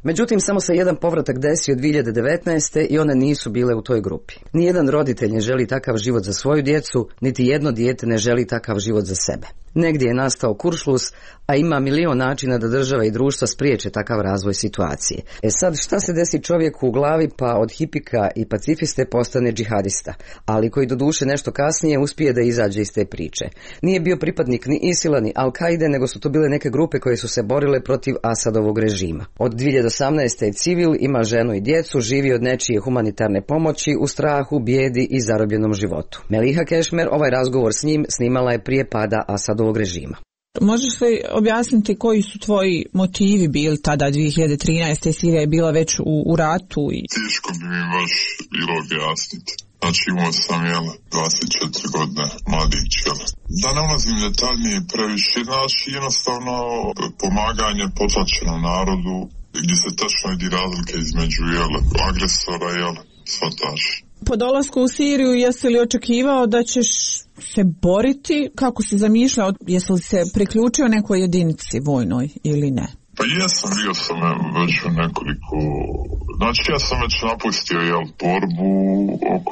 Međutim, samo se jedan povratak desio 2019. i one nisu bile u toj grupi. Nijedan roditelj ne želi takav život za svoju djecu, niti jedno dijete ne želi takav život za sebe. Negdje je nastao kuršlus, a ima milion načina da država i društva spriječe takav razvoj situacije. Sad, šta se desi čovjeku u glavi pa od hipika i pacifiste postane džihadista, ali koji doduše nešto kasnije uspije da izađe iz te priče. Nije bio pripadnik ni Isila ni Al-Kaide, nego su to bile neke grupe koje su se borile protiv Asadovog režima. Od 2018. je civil, ima ženu i djecu, živi od nečije humanitarne pomoći u strahu, bijedi i zarobljenom životu. Meliha Kešmer ovaj razgovor s njim snimala je prije pada Asadovog režima. Možeš li objasniti koji su tvoji motivi bili tada 2013. Sirija je bila već u ratu? Teško bi mi baš bilo objasniti. Znači imao sam 24 godine mladić. Da ne ulazim detaljnije previše, znači jednostavno pomaganje potlačenom narodu gdje se tačno vidi razlike između agresora i svataša. Po dolasku u Siriju jesi li očekivao da ćeš se boriti? Kako si zamišljao? Jesi li se priključio nekoj jedinici vojnoj ili ne? Pa jesam, bio sam već u nekoliko... Znači ja sam već napustio borbu oko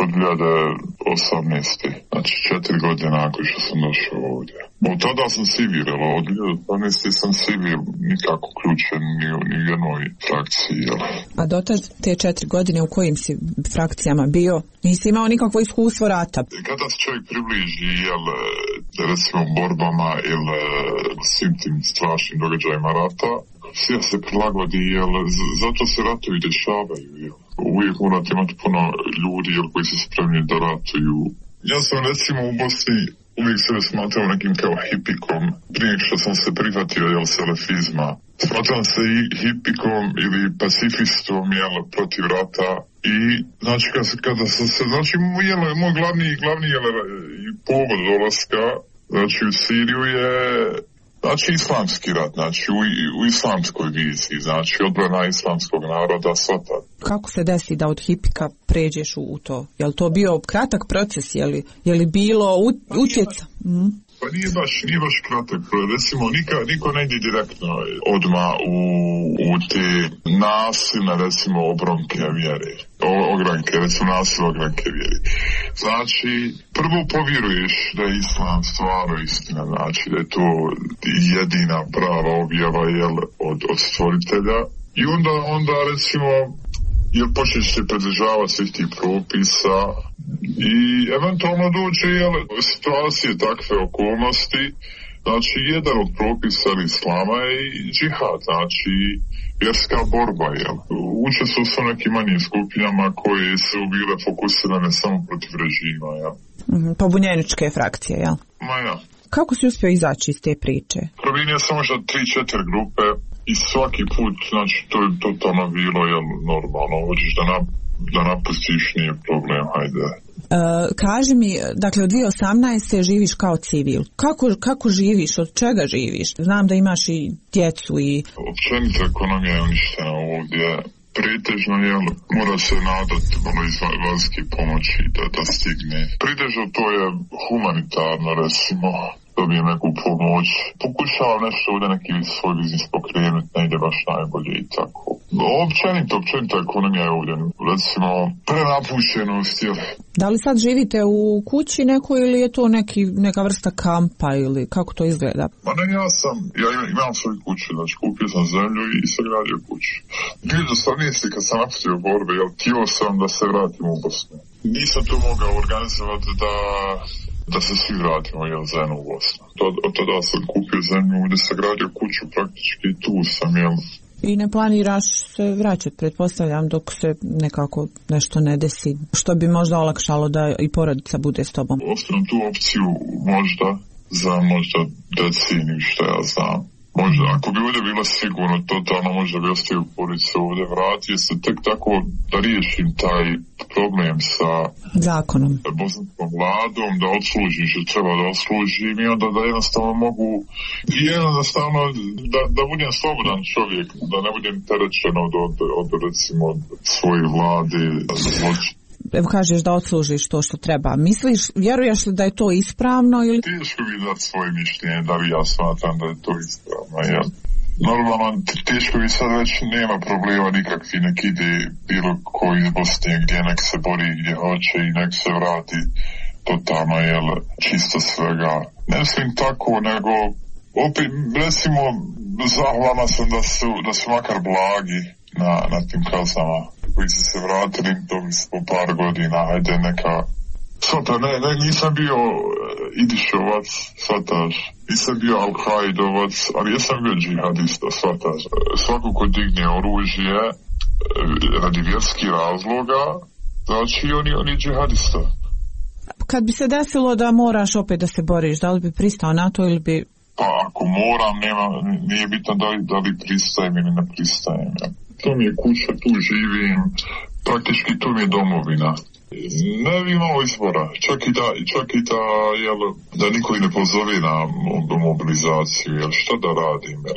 2018. Znači 4 godine nakon što sam došao ovdje. Od tada sam civil, od 2018. sam civil, nikako ključen ni u jednoj frakciji. A dotad te 4 godine u kojim si frakcijama bio? Nisi imao nikakvo iskustvo rata? Kada se čovjek približi, recimo borbama ili svim tim strašnim događajima rata, sve se prilagodi, zato se ratovi dešavaju. Uvijek morate imati puno ljudi koji su spremni da ratuju. Ja sam recimo u Bosni uvijek sebe smatrao nekim kao hipikom, prije što sam se prihvatio selefizma. Smatram se i hipikom ili pacifistom protiv rata i znači kada sam se, znači moj glavni povod dolaska znači u Siriju je znači islamski rat, znači u islamskoj viziji, znači odbrana islamskog naroda, svata. Kako se desi da od hipika pređeš u to? Je li to bio kratak proces, je li bilo utjeca? Pa nije baš kratak, recimo niko ne ide direktno odmah u te nasilne, recimo, obronke vjere, ogranke, recimo nasilne ogranke vjere. Znači, prvo povjeruješ da je islam stvarno istina, znači da je to jedina prava objava od stvoritelja i onda recimo jer počneš se pridržavati svih tih propisa i eventualno dođe situacije takve okolnosti, znači jedan od propisa islama je i džihad, znači vjerska borba, učestvuju su nekim manjim skupinama koje su bile fokusirane samo protiv režima, Pobunjeničke frakcije, jel? Ma ja. Kako si uspio izaći iz te priče? Promijenio sam možda 3-4 grupe i svaki put, znači to je totalno bilo normalno, hoćeš da napustiš, nije problem, hajde. Kaži mi, dakle od 2018. živiš kao civil. Kako živiš, od čega živiš? Znam da imaš i djecu i... Općenito ekonomija je uništena ovdje. Pretežno mora se nadati iz vanjske pomoći da stigne. Pretežno to je humanitarno, recimo, dobijem neku pomoć. Pokušavam nešto ovdje neki svoj biznis pokrenuti, ne ide baš najbolje i tako. Općenito ekonomija je ovdje, recimo, prenapušenost. Da li sad živite u kući nekoj ili je to neka vrsta kampa ili kako to izgleda? Ma ne, ja imam svoju kuću, znači kupio sam zemlju i sagradio kuću. 2018. kad sam napustio borbe, htio sam da se vratim u Bosnu. Nisam to mogao organizovati da se svi vratimo zajedno u Bosnu. Od tada sam kupio zemlju gdje sam gradio kuću, praktički tu sam I ne planiraš se vraćati, pretpostavljam, dok se nekako nešto ne desi, što bi možda olakšalo da i porodica bude s tobom? Ostavim tu opciju možda za deceniju, što ja znam. Možda, ako bi ovdje bilo sigurno, totalno možda bi ostavio porodicu ovdje, vratio se tek tako da riješim taj problem sa zakonom, bosanskom vladom, da odslužim što treba da odslužim i onda da jednostavno mogu da budem slobodan čovjek, da ne budem terećen od recimo svoje vlade, zločina. Evo kažeš da odslužiš to što treba. Vjeruješ li da je to ispravno ili? Teško bi dati svoje mišljenje, da li ja smatram da je to ispravno, Normalno, teško bi sad već nema problema nikakvi, nek ide bilo koji iz Bosne gdje nek se bori gdje hoće i nek se vrati totalno, jel, čisto svega. Ne mislim tako, nego opet, recimo, zahvalna sam da su makar blagi na tim kaznama koji su se vratili, to po par godina, hajde neka. Svata, nisam bio Idišovac, svataš, nisam bio Al-Kaidovac, ali jesam bio džihadista, svataš. Svako ko digne oružje radi vjerskih razloga, znači on je džihadista. Kad bi se desilo da moraš opet da se boriš, da li bi pristao na to ili bi... Pa ako moram, nije bitno da li pristajem ili ne pristajem. Ja. To mi je kuća, tu živim, praktički to mi je domovina. Ne bi imao izbora, čak i da niko ne pozove na mobilizaciju, jel šta da radim, jel?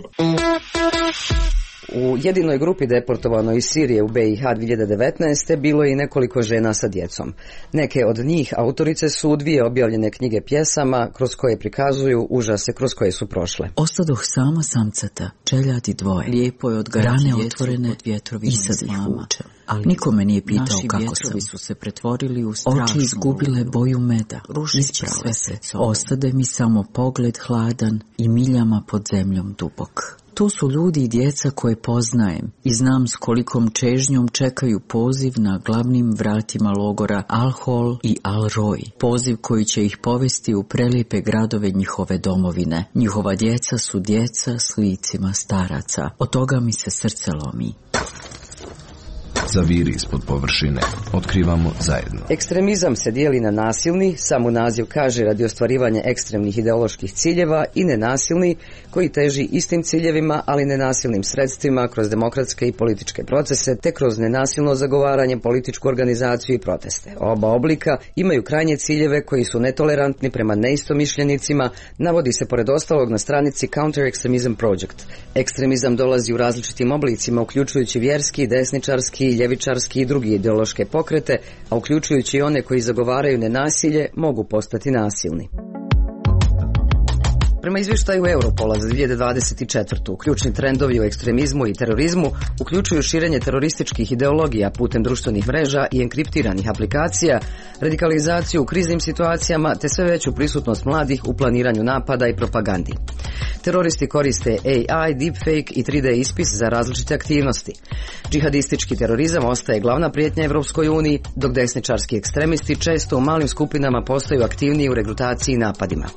U jedinoj grupi deportovanoj iz Sirije u BiH 2019. bilo je i nekoliko žena sa djecom. Neke od njih autorice su 2 objavljene knjige pjesama kroz koje prikazuju užase kroz koje su prošle. Ostadoh sama samcata, čeljadi 2, lijepo je odgajati rane otvorene od vjetrovi i sad ih vuče. Ali nikome nije pitao kako sam. Su se pretvorili u oči izgubile boju meda, isprale se, ostade mi samo pogled hladan i miljama pod zemljom dubok. To su ljudi i djeca koje poznajem i znam s kolikom čežnjom čekaju poziv na glavnim vratima logora Al-Hol i Al-Roj. Poziv koji će ih povesti u prelijepe gradove njihove domovine. Njihova djeca su djeca s licima staraca. Od toga mi se srce lomi. Zaviri ispod površine. Otkrivamo zajedno. Ekstremizam se dijeli na nasilni, samo naziv kaže radi ostvarivanja ekstremnih ideoloških ciljeva, i nenasilni koji teži istim ciljevima, ali nenasilnim sredstvima kroz demokratske i političke procese, te kroz nenasilno zagovaranje, političku organizaciju i proteste. Oba oblika imaju krajnje ciljeve koji su netolerantni prema neistomišljenicima, navodi se pored ostalog na stranici Counter Extremism Project. Ekstremizam dolazi u različitim oblicima, uključujući vjerski, desničarski, ljevičarski i drugi ideološke pokrete, a uključujući i one koji zagovaraju nenasilje, mogu postati nasilni. Prema izvještaju Europola za 2024. ključni trendovi u ekstremizmu i terorizmu uključuju širenje terorističkih ideologija putem društvenih mreža i enkriptiranih aplikacija, radikalizaciju u kriznim situacijama te sve veću prisutnost mladih u planiranju napada i propagandi. Teroristi koriste AI, deepfake i 3D ispis za različite aktivnosti. Džihadistički terorizam ostaje glavna prijetnja Evropskoj uniji, dok desničarski ekstremisti često u malim skupinama postaju aktivniji u regrutaciji i napadima.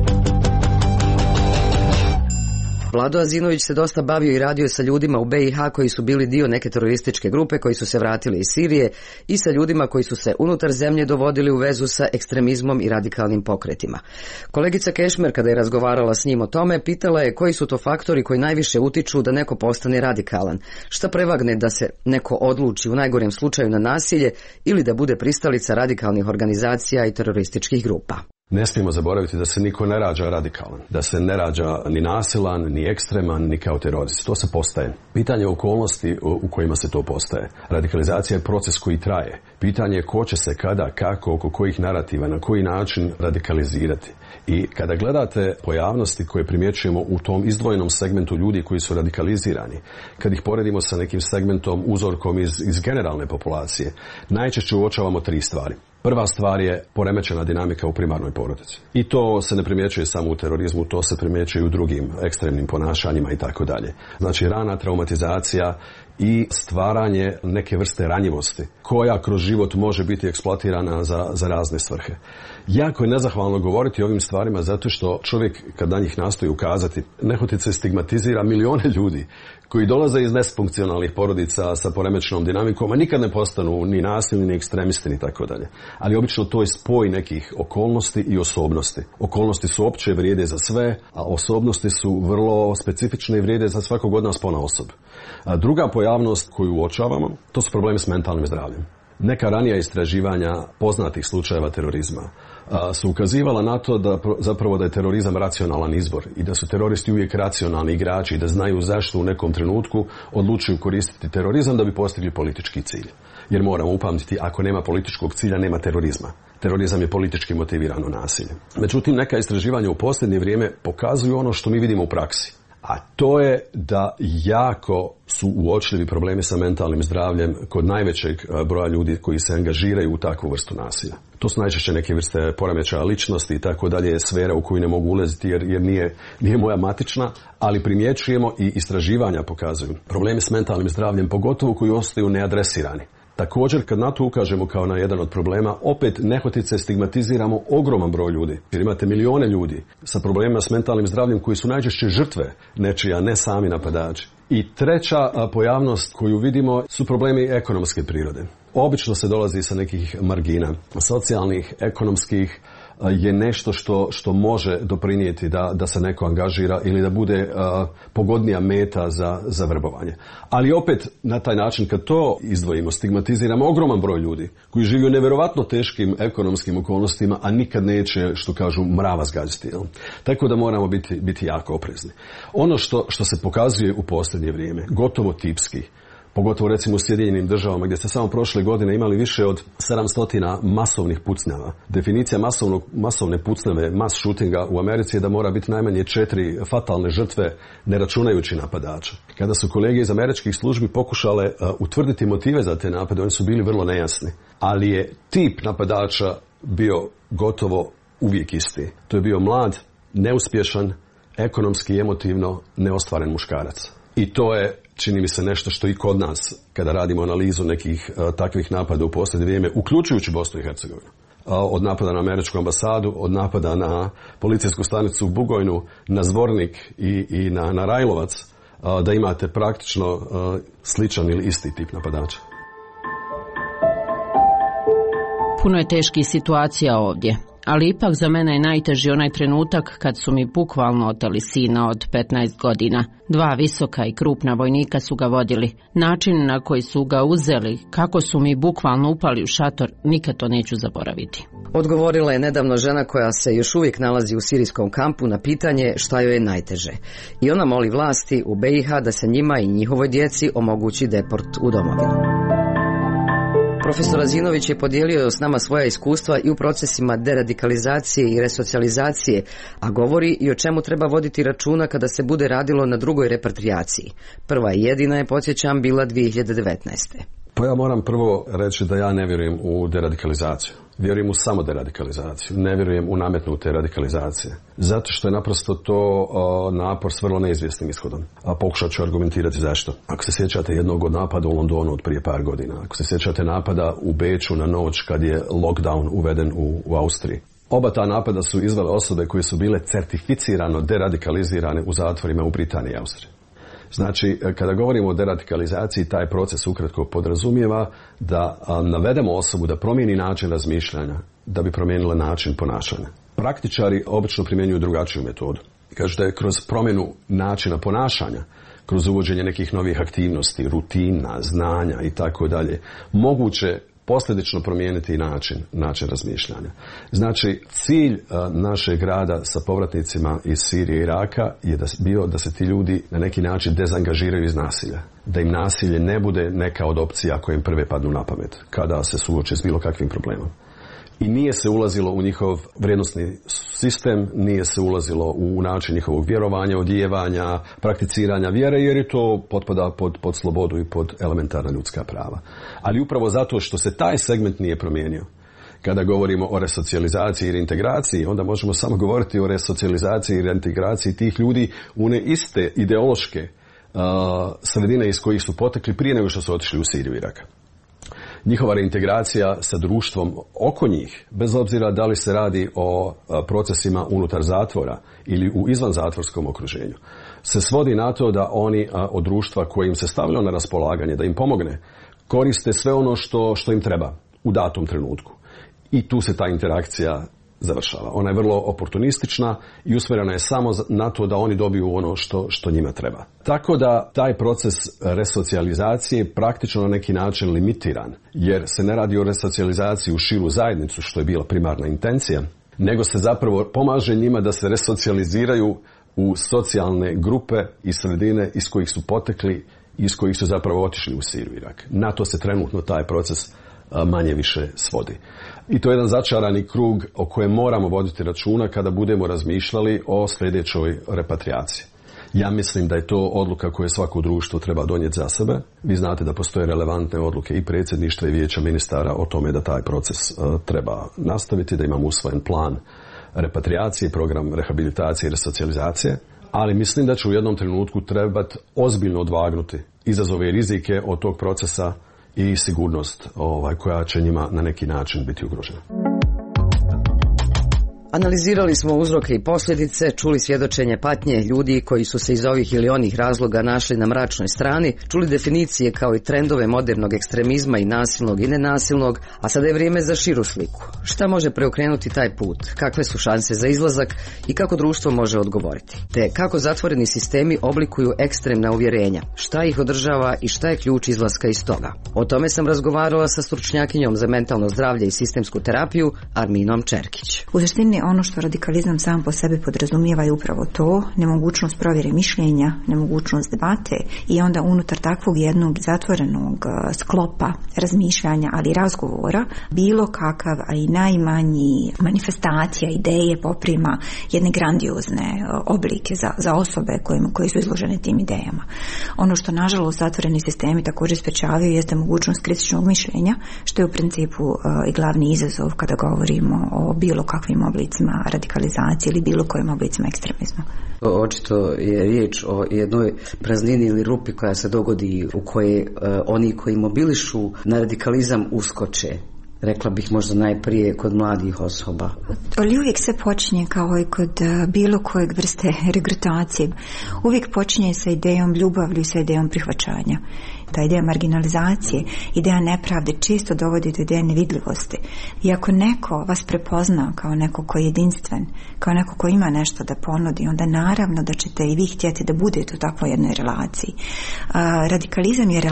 Vlado Azinović se dosta bavio i radio sa ljudima u BiH koji su bili dio neke terorističke grupe koji su se vratili iz Sirije i sa ljudima koji su se unutar zemlje dovodili u vezu sa ekstremizmom i radikalnim pokretima. Kolegica Kešmer, kada je razgovarala s njim o tome, pitala je koji su to faktori koji najviše utiču da neko postane radikalan. Šta prevagne da se neko odluči u najgorem slučaju na nasilje ili da bude pristalica radikalnih organizacija i terorističkih grupa? Ne smijemo zaboraviti da se niko ne rađa radikalan, da se ne rađa ni nasilan, ni ekstreman, ni kao terorist. To se postaje. Pitanje okolnosti u kojima se to postaje. Radikalizacija je proces koji traje. Pitanje je ko će se kada, kako, oko kojih narativa, na koji način radikalizirati. I kada gledate pojavnosti koje primjećujemo u tom izdvojenom segmentu ljudi koji su radikalizirani, kad ih poredimo sa nekim segmentom, uzorkom iz generalne populacije, najčešće uočavamo 3 stvari. Prva stvar je poremećena dinamika u primarnoj porodici. I to se ne primjećuje samo u terorizmu, to se primjećuje i u drugim ekstremnim ponašanjima i tako dalje. Znači rana traumatizacija i stvaranje neke vrste ranjivosti koja kroz život može biti eksploatirana za razne svrhe. Jako je nezahvalno govoriti o ovim stvarima zato što čovjek kad na njih nastoji ukazati nehotice stigmatizira milione ljudi koji dolaze iz nesfunkcionalnih porodica sa poremećenom dinamikom, a nikad ne postanu ni nasilni, ni ekstremisti, ni tako dalje. Ali obično to je spoj nekih okolnosti i osobnosti. Okolnosti su opće, vrijede za sve, a osobnosti su vrlo specifične i vrijede za svakog od nas ponaosob. A druga pojavnost koju uočavamo, to su problemi s mentalnim zdravljem. Neka ranija istraživanja poznatih slučajeva terorizma su ukazivala na to da zapravo da je terorizam racionalan izbor i da su teroristi uvijek racionalni igrači i da znaju zašto u nekom trenutku odlučuju koristiti terorizam da bi postigli politički cilj. Jer moramo upamtiti, ako nema političkog cilja, nema terorizma. Terorizam je politički motivirano nasilje. Međutim, neka istraživanja u posljednje vrijeme pokazuju ono što mi vidimo u praksi. A a to je da jako su uočljivi problemi sa mentalnim zdravljem kod najvećeg broja ljudi koji se angažiraju u takvu vrstu nasilja. To su najčešće neke vrste poremećaja ličnosti i tako dalje, sfera u koju ne mogu ulaziti jer nije moja matična, ali primjećujemo i istraživanja pokazuju problemi s mentalnim zdravljem, pogotovo koji ostaju neadresirani. Također, kad na to ukažemo kao na jedan od problema, opet nehotice stigmatiziramo ogroman broj ljudi. Jer imate milijone ljudi sa problemima s mentalnim zdravljem koji su najčešće žrtve nečija, ne sami napadači. I treća pojavnost koju vidimo su problemi ekonomske prirode. Obično se dolazi sa nekih margina, socijalnih, ekonomskih, je nešto što može doprinijeti da se neko angažira ili da bude pogodnija meta za vrbovanje. Ali opet na taj način kad to izdvojimo, stigmatiziramo ogroman broj ljudi koji žive u nevjerovatno teškim ekonomskim okolnostima, a nikad neće, što kažu, mrava zgaziti. Tako da moramo biti jako oprezni. Ono što se pokazuje u posljednje vrijeme, gotovo tipski, pogotovo recimo u Sjedinjenim državama gdje ste samo prošle godine imali više od 700 masovnih pucnjava. Definicija masovne pucnjave, mass shootinga u Americi je da mora biti najmanje 4 fatalne žrtve, ne računajući napadača. Kada su kolege iz američkih službi pokušale utvrditi motive za te napade, oni su bili vrlo nejasni. Ali je tip napadača bio gotovo uvijek isti. To je bio mlad, neuspješan, ekonomski i emotivno neostvaren muškarac. I to je, čini mi se, nešto što i kod nas, kada radimo analizu nekih takvih napada u posljednje vrijeme, uključujući Bosnu i Hercegovinu, od napada na američku ambasadu, od napada na policijsku stanicu u Bugojnu, na Zvornik i na Rajlovac, da imate praktično sličan ili isti tip napadača. Puno je teških situacija ovdje, ali ipak za mene je najteži onaj trenutak kad su mi bukvalno oteli sina od 15 godina. 2 visoka i krupna vojnika su ga vodili. Način na koji su ga uzeli, kako su mi bukvalno upali u šator, nikad to neću zaboraviti. Odgovorila je nedavno žena koja se još uvijek nalazi u sirijskom kampu na pitanje šta joj je najteže. I ona moli vlasti u BiH da se njima i njihovoj djeci omogući deport u domovinu. Profesor Azinović je podijelio s nama svoja iskustva i u procesima deradikalizacije i resocijalizacije, a govori i o čemu treba voditi računa kada se bude radilo na drugoj repatriaciji. Prva i jedina je, podsjećam, bila 2019. Pa ja moram prvo reći da ja ne vjerujem u deradikalizaciju. Vjerujem u samo deradikalizaciju. Ne vjerujem u nametnute radikalizacije. Zato što je naprosto to napor s vrlo neizvjesnim ishodom. A pokušat ću argumentirati zašto. Ako se sjećate jednog od napada u Londonu od prije par godina, ako se sjećate napada u Beču na noć kad je lockdown uveden u Austriji. Oba ta napada su izvele osobe koje su bile certificirano deradikalizirane u zatvorima u Britaniji i Austriji. Znači, kada govorimo o deradikalizaciji, taj proces ukratko podrazumijeva da navedemo osobu da promijeni način razmišljanja, da bi promijenila način ponašanja. Praktičari obično primjenjuju drugačiju metodu. Kažu da je kroz promjenu načina ponašanja, kroz uvođenje nekih novih aktivnosti, rutina, znanja i tako dalje, moguće posljedično promijeniti način razmišljanja. Znači, cilj našeg rada sa povratnicima iz Sirije i Iraka je bio da se ti ljudi na neki način dezangažiraju iz nasilja. Da im nasilje ne bude neka od opcija koje im prve padnu na pamet kada se suoče s bilo kakvim problemom. I nije se ulazilo u njihov vrijednosni sistem, nije se ulazilo u način njihovog vjerovanja, odijevanja, prakticiranja vjere, jer je to potpada pod slobodu i pod elementarna ljudska prava. Ali upravo zato što se taj segment nije promijenio, kada govorimo o resocijalizaciji i reintegraciji, onda možemo samo govoriti o resocijalizaciji i reintegraciji tih ljudi u one iste ideološke sredine iz kojih su potekli prije nego što su otišli u Siriju i Irak. Njihova reintegracija sa društvom oko njih, bez obzira da li se radi o procesima unutar zatvora ili u izvanzatvorskom okruženju, se svodi na to da oni od društva koje im se stavilo na raspolaganje, da im pomogne, koriste sve ono što im treba u datom trenutku. I tu se ta interakcija završava. Ona je vrlo oportunistična i usmjerena je samo na to da oni dobiju ono što njima treba. Tako da taj proces resocijalizacije praktično na neki način limitiran, jer se ne radi o resocijalizaciji u širu zajednicu, što je bila primarna intencija, nego se zapravo pomaže njima da se resocijaliziraju u socijalne grupe i sredine iz kojih su potekli i iz kojih su zapravo otišli u Siriju i Irak. Na to se trenutno taj proces manje više svodi. I to je jedan začarani krug o kojem moramo voditi računa kada budemo razmišljali o sljedećoj repatriaciji. Ja mislim da je to odluka koju svako društvo treba donijeti za sebe. Vi znate da postoje relevantne odluke i predsjedništva i vijeća ministara o tome da taj proces treba nastaviti, da imamo usvojen plan repatriacije, program rehabilitacije i resocijalizacije, ali mislim da će u jednom trenutku trebati ozbiljno odvagnuti izazove i rizike od tog procesa i sigurnost koja će njima na neki način biti ugrožena. Analizirali smo uzroke i posljedice, čuli svjedočenje patnje ljudi koji su se iz ovih ili onih razloga našli na mračnoj strani, čuli definicije kao i trendove modernog ekstremizma i nasilnog i nenasilnog, a sada je vrijeme za širu sliku. Šta može preokrenuti taj put? Kakve su šanse za izlazak i kako društvo može odgovoriti? Te kako zatvoreni sistemi oblikuju ekstremna uvjerenja? Šta ih održava i šta je ključ izlaska iz toga? O tome sam razgovarala sa stručnjakinjom za mentalno zdravlje i sistemsku terapiju Arminom Čerkić. U suštini ono što radikalizam sam po sebi podrazumijeva je upravo to, nemogućnost provjere mišljenja, nemogućnost debate i onda unutar takvog jednog zatvorenog sklopa razmišljanja, ali i razgovora, bilo kakav, a i najmanji manifestacija, ideje poprima jedne grandiozne oblike za osobe koje su izložene tim idejama. Ono što nažalost zatvoreni sistemi također sprečavaju jeste mogućnost kritičnog mišljenja, što je u principu i glavni izazov kada govorimo o bilo kakvim oblicima radikalizacije ili bilo kojim oblicima ekstremizma. Očito je riječ o jednoj praznini ili rupi koja se dogodi u kojoj oni koji mobilišu na radikalizam uskoče. Rekla bih možda najprije kod mladih osoba. Ali uvijek se počinje kao i kod bilo kojeg vrste regrutacije. Uvijek počinje sa idejom ljubavlju i sa idejom prihvaćanja. Ta ideja marginalizacije, ideja nepravde često dovodi do ideje nevidljivosti. I ako neko vas prepozna kao neko koji je jedinstven, kao neko koji ima nešto da ponudi, onda naravno da ćete i vi htjeti da budete u takvoj jednoj relaciji. Radikalizam je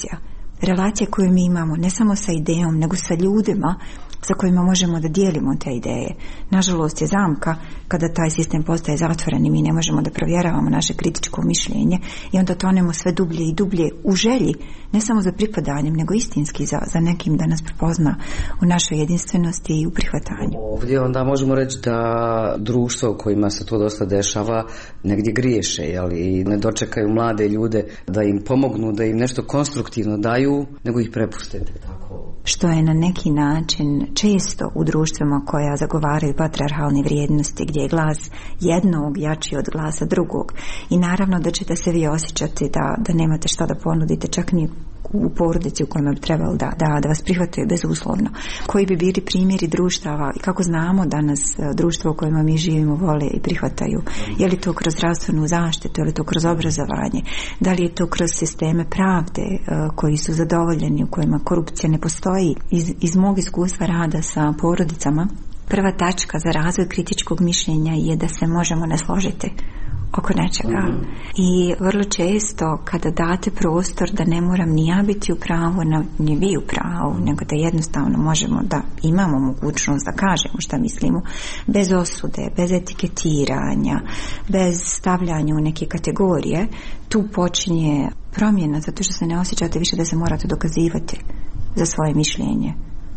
relacija koju mi imamo ne samo sa idejom, nego sa ljudima sa kojima možemo da dijelimo te ideje. Nažalost je zamka kada taj sistem postaje zatvoren i mi ne možemo da provjeravamo naše kritičko mišljenje i onda tonemo sve dublje i dublje u želji, ne samo za pripadanjem, nego istinski za nekim da nas prepozna u našoj jedinstvenosti i u prihvatanju. Ovdje onda možemo reći da društvo u kojima se to dosta dešava negdje griješe, i ne dočekaju mlade ljude da im pomognu, da im nešto konstruktivno daju, nego ih prepustite tako. Što je na neki način često u društvima koja zagovaraju patrijarhalne vrijednosti, gdje je glas jednog jači od glasa drugog. I naravno da ćete se vi osjećati da nemate šta da ponudite, čak ni u porodici u kojima bi trebalo da vas prihvataju bezuslovno. Koji bi bili primjeri društava i kako znamo danas društvo u kojima mi živimo vole i prihvataju? Je li to kroz zdravstvenu zaštitu, je li to kroz obrazovanje? Da li je to kroz sisteme pravde koji su zadovoljeni, u kojima korupcija ne postoji? Iz mog iskustva rada sa porodicama, prva tačka za razvoj kritičkog mišljenja je da se možemo ne složiti oko nečega. I vrlo često kada date prostor da ne moram ni ja biti u pravu, ni vi u pravu, nego da jednostavno možemo da imamo mogućnost da kažemo šta mislimo, bez osude, bez etiketiranja, bez stavljanja u neke kategorije, tu počinje promjena, zato što se ne osjećate više da se morate dokazivati za svoje mišljenje.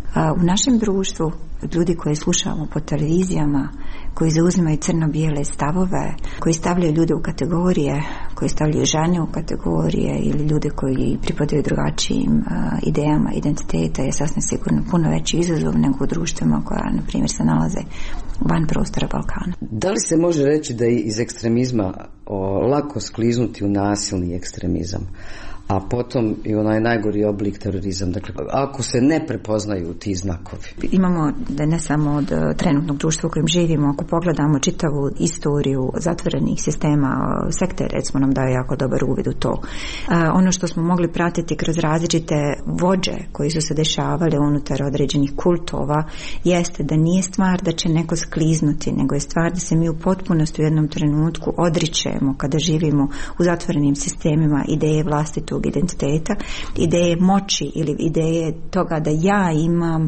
U našem društvu, ljudi koji slušamo po televizijama, koji zauzimaju crno-bijele stavove, koji stavljaju ljude u kategorije, koji stavljaju žene u kategorije ili ljude koji pripadaju drugačijim idejama identiteta, je sasvim sigurno puno veći izazov nego u društvima koja, na primjer, se nalaze van prostora Balkana. Da li se može reći da je iz ekstremizma lako skliznuti u nasilni ekstremizam, a potom i onaj najgori oblik terorizam, dakle, ako se ne prepoznaju ti znakovi? Imamo da ne samo od trenutnog društva u kojem živimo, ako pogledamo čitavu istoriju zatvorenih sistema, sekte recimo nam daje jako dobar uvid u to. Ono što smo mogli pratiti kroz različite vođe koji su se dešavali unutar određenih kultova jeste da nije stvar da će neko skliznuti, nego je stvar da se mi u potpunosti u jednom trenutku odričemo kada živimo u zatvorenim sistemima ideje vlastitog identiteta, ideje moći ili ideje toga da ja imam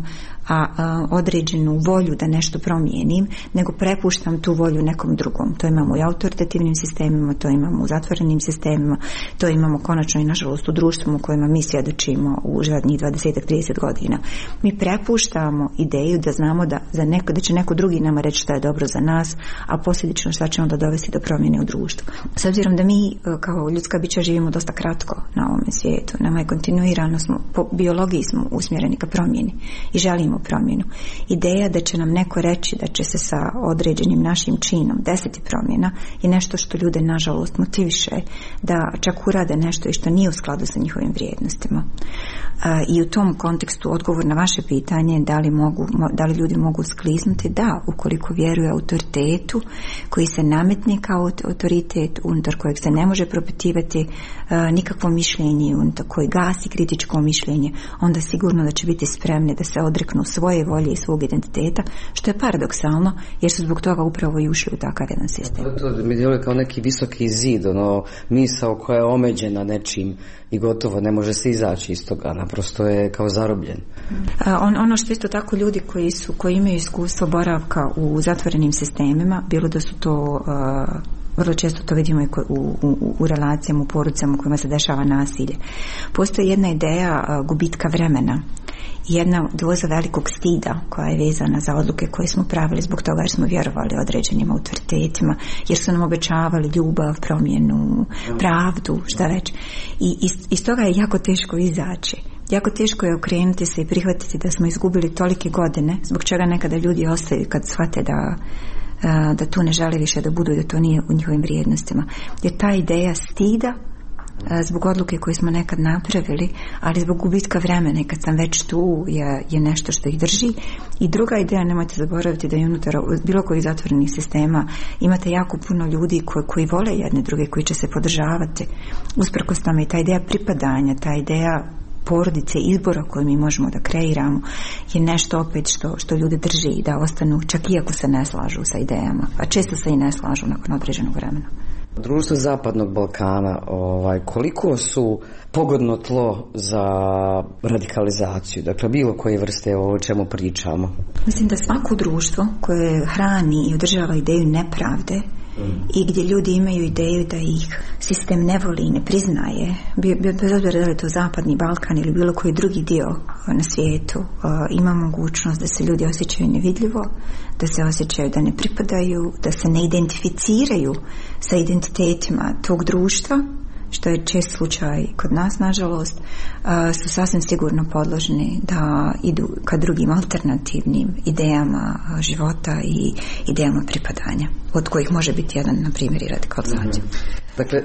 određenu volju da nešto promijenim, nego prepuštam tu volju nekom drugom. To imamo i autoritativnim sistemima, to imamo u zatvorenim sistemima, to imamo konačno i nažalost u društvu u kojima mi svjedočimo u zadnjih 20-30 godina. Mi prepuštamo ideju da znamo da će neko drugi nama reći šta je dobro za nas, a posljedično šta će onda dovesti do promjene u društvu. S obzirom da mi kao ljudska bića živimo dosta kratko na ovome svijetu, nama je kontinuirano, po biologiji smo usmjereni ka promjeni i želimo promjenu. Ideja da će nam neko reći da će se sa određenim našim činom desiti promjena je nešto što ljude nažalost motiviše da čak urade nešto i što nije u skladu sa njihovim vrijednostima. I u tom kontekstu odgovor na vaše pitanje da li ljudi mogu skliznuti, da, ukoliko vjeruje autoritetu koji se nametne kao autoritet unutar kojeg se ne može propitivati nikakvo mišljenje, unutar koji gasi kritičko mišljenje, onda sigurno da će biti spremni da se odreknu svoje volje i svog identiteta, što je paradoksalno jer su zbog toga upravo i ušli u takav jedan sistem. To mi djeluje kao neki visoki zid, misao koja je omeđena nečim i gotovo ne može se izaći iz toga, naprosto je kao zarobljen. Ono što isto tako ljudi koji imaju iskustvo boravka u zatvorenim sistemima, bilo da su to vrlo često to vidimo i u relacijama, u porodicama u kojima se dešava nasilje. Postoji jedna ideja gubitka vremena, jedna doza velikog stida koja je vezana za odluke koje smo pravili zbog toga jer smo vjerovali određenim autoritetima, jer su nam obećavali ljubav, promjenu, pravdu, šta već. I iz toga je jako teško izaći. Jako teško je okrenuti se i prihvatiti da smo izgubili tolike godine, zbog čega nekada ljudi ostaju kad shvate da tu ne žele više da budu i da to nije u njihovim vrijednostima. Jer ta ideja stida zbog odluke koje smo nekad napravili, ali zbog gubitka vremena i kad sam već tu je nešto što ih drži. I druga ideja, nemojte zaboraviti da je unutar bilo kojih zatvorenih sistema imate jako puno ljudi koji vole jedne druge, koji će se podržavati usprkos tome, i ta ideja pripadanja, ta ideja porodice, izbora koje mi možemo da kreiramo je nešto opet što ljude drži da ostanu, čak iako se ne slažu sa idejama, a često se i ne slažu nakon određenog vremena. Društvo Zapadnog Balkana, koliko su pogodno tlo za radikalizaciju, dakle bilo koje vrste o čemu pričamo? Mislim da svako društvo koje hrani i održava ideju nepravde i gdje ljudi imaju ideju da ih sistem ne voli i ne priznaje, bez obzira da li je to Zapadni Balkan ili bilo koji drugi dio na svijetu, ima mogućnost da se ljudi osjećaju nevidljivo, da se osjećaju da ne pripadaju, da se ne identificiraju sa identitetima tog društva, što je čest slučaj kod nas, nažalost, su sasvim sigurno podložni da idu ka drugim alternativnim idejama života i idejama pripadanja, od kojih može biti jedan, na primjer, i radikalizacija. Dakle,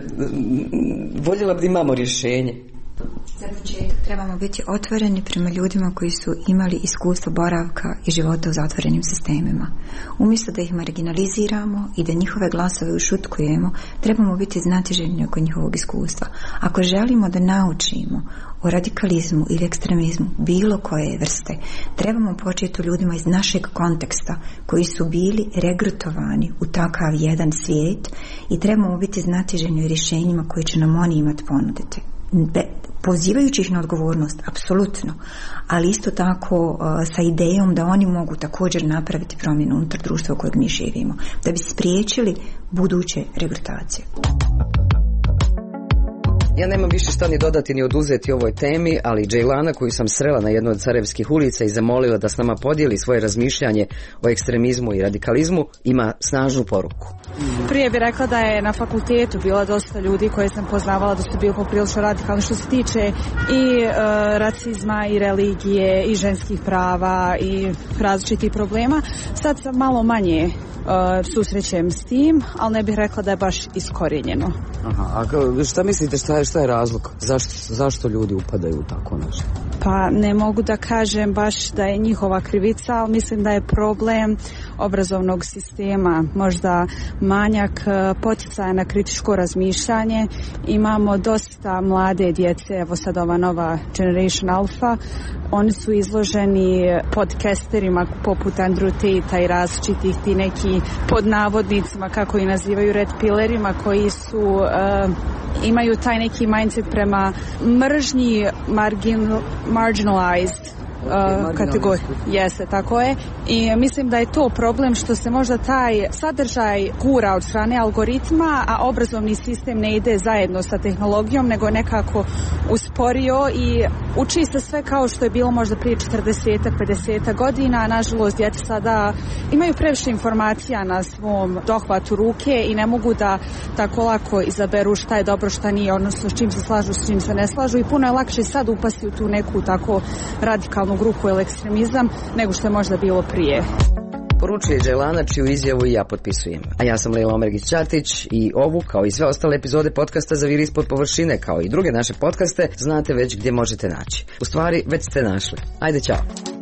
voljela bi da imamo rješenje. Za početak trebamo biti otvoreni prema ljudima koji su imali iskustvo boravka i života u zatvorenim sistemima. Umjesto da ih marginaliziramo i da njihove glasove ušutkujemo, trebamo biti znatiželjni oko njihovog iskustva. Ako želimo da naučimo o radikalizmu ili ekstremizmu bilo koje vrste, trebamo početi u ljudima iz našeg konteksta koji su bili regrutovani u takav jedan svijet i trebamo biti znatiželjni rješenjima koje će nam oni imati ponuditi. Pozivajući ih na odgovornost, apsolutno, ali isto tako sa idejom da oni mogu također napraviti promjenu unutar društva u kojeg mi živimo, da bi spriječili buduće regrutacije. Ja nemam više šta ni dodati ni oduzeti ovoj temi, ali Džejlana, koju sam srela na jednoj od Sarajevskih ulica i zamolila da s nama podijeli svoje razmišljanje o ekstremizmu i radikalizmu, ima snažnu poruku. Prije bih rekla da je na fakultetu bilo dosta ljudi koje sam poznavala da su bili poprilično radikalni što se tiče i racizma i religije i ženskih prava i različitih problema. Sad sam malo manje susrećem s tim, ali ne bih rekla da je baš iskorijenjeno. Aha, a šta mislite, šta je razlog? Zašto ljudi upadaju u tako nešto? Pa ne mogu da kažem baš da je njihova krivica, ali mislim da je problem obrazovnog sistema, možda manjak poticaja na kritičko razmišljanje. Imamo dosta mlade djece, evo sad ova nova Generation Alpha, oni su izloženi podcasterima poput Andrew Tate i različitih ti neki pod navodnicima, kako i nazivaju, red pillerima, koji su imaju taj neki mindset prema mržnji marginalized kategoriju. Jeste, tako je. I mislim da je to problem što se možda taj sadržaj gura od strane algoritma, a obrazovni sistem ne ide zajedno sa tehnologijom, nego nekako usporio i uči se sve kao što je bilo možda prije 40-50 godina, a nažalost djeca sada imaju previše informacija na svom dohvatu ruke i ne mogu da tako lako izaberu šta je dobro, šta nije, odnosno s čim se slažu, s čim se ne slažu, i puno je lakše sad upasti u tu neku tako radikalnu grupu ili ekstremizam nego što je možda bilo prije. Poručuje Dželana, čiju izjavu i ja potpisujem. A ja sam Lejla Omergić-Ćatić i ovu, kao i sve ostale epizode podcasta Zaviri ispod površine, kao i druge naše podcaste, znate već gdje možete naći. U stvari, već ste našli. Ajde, čao.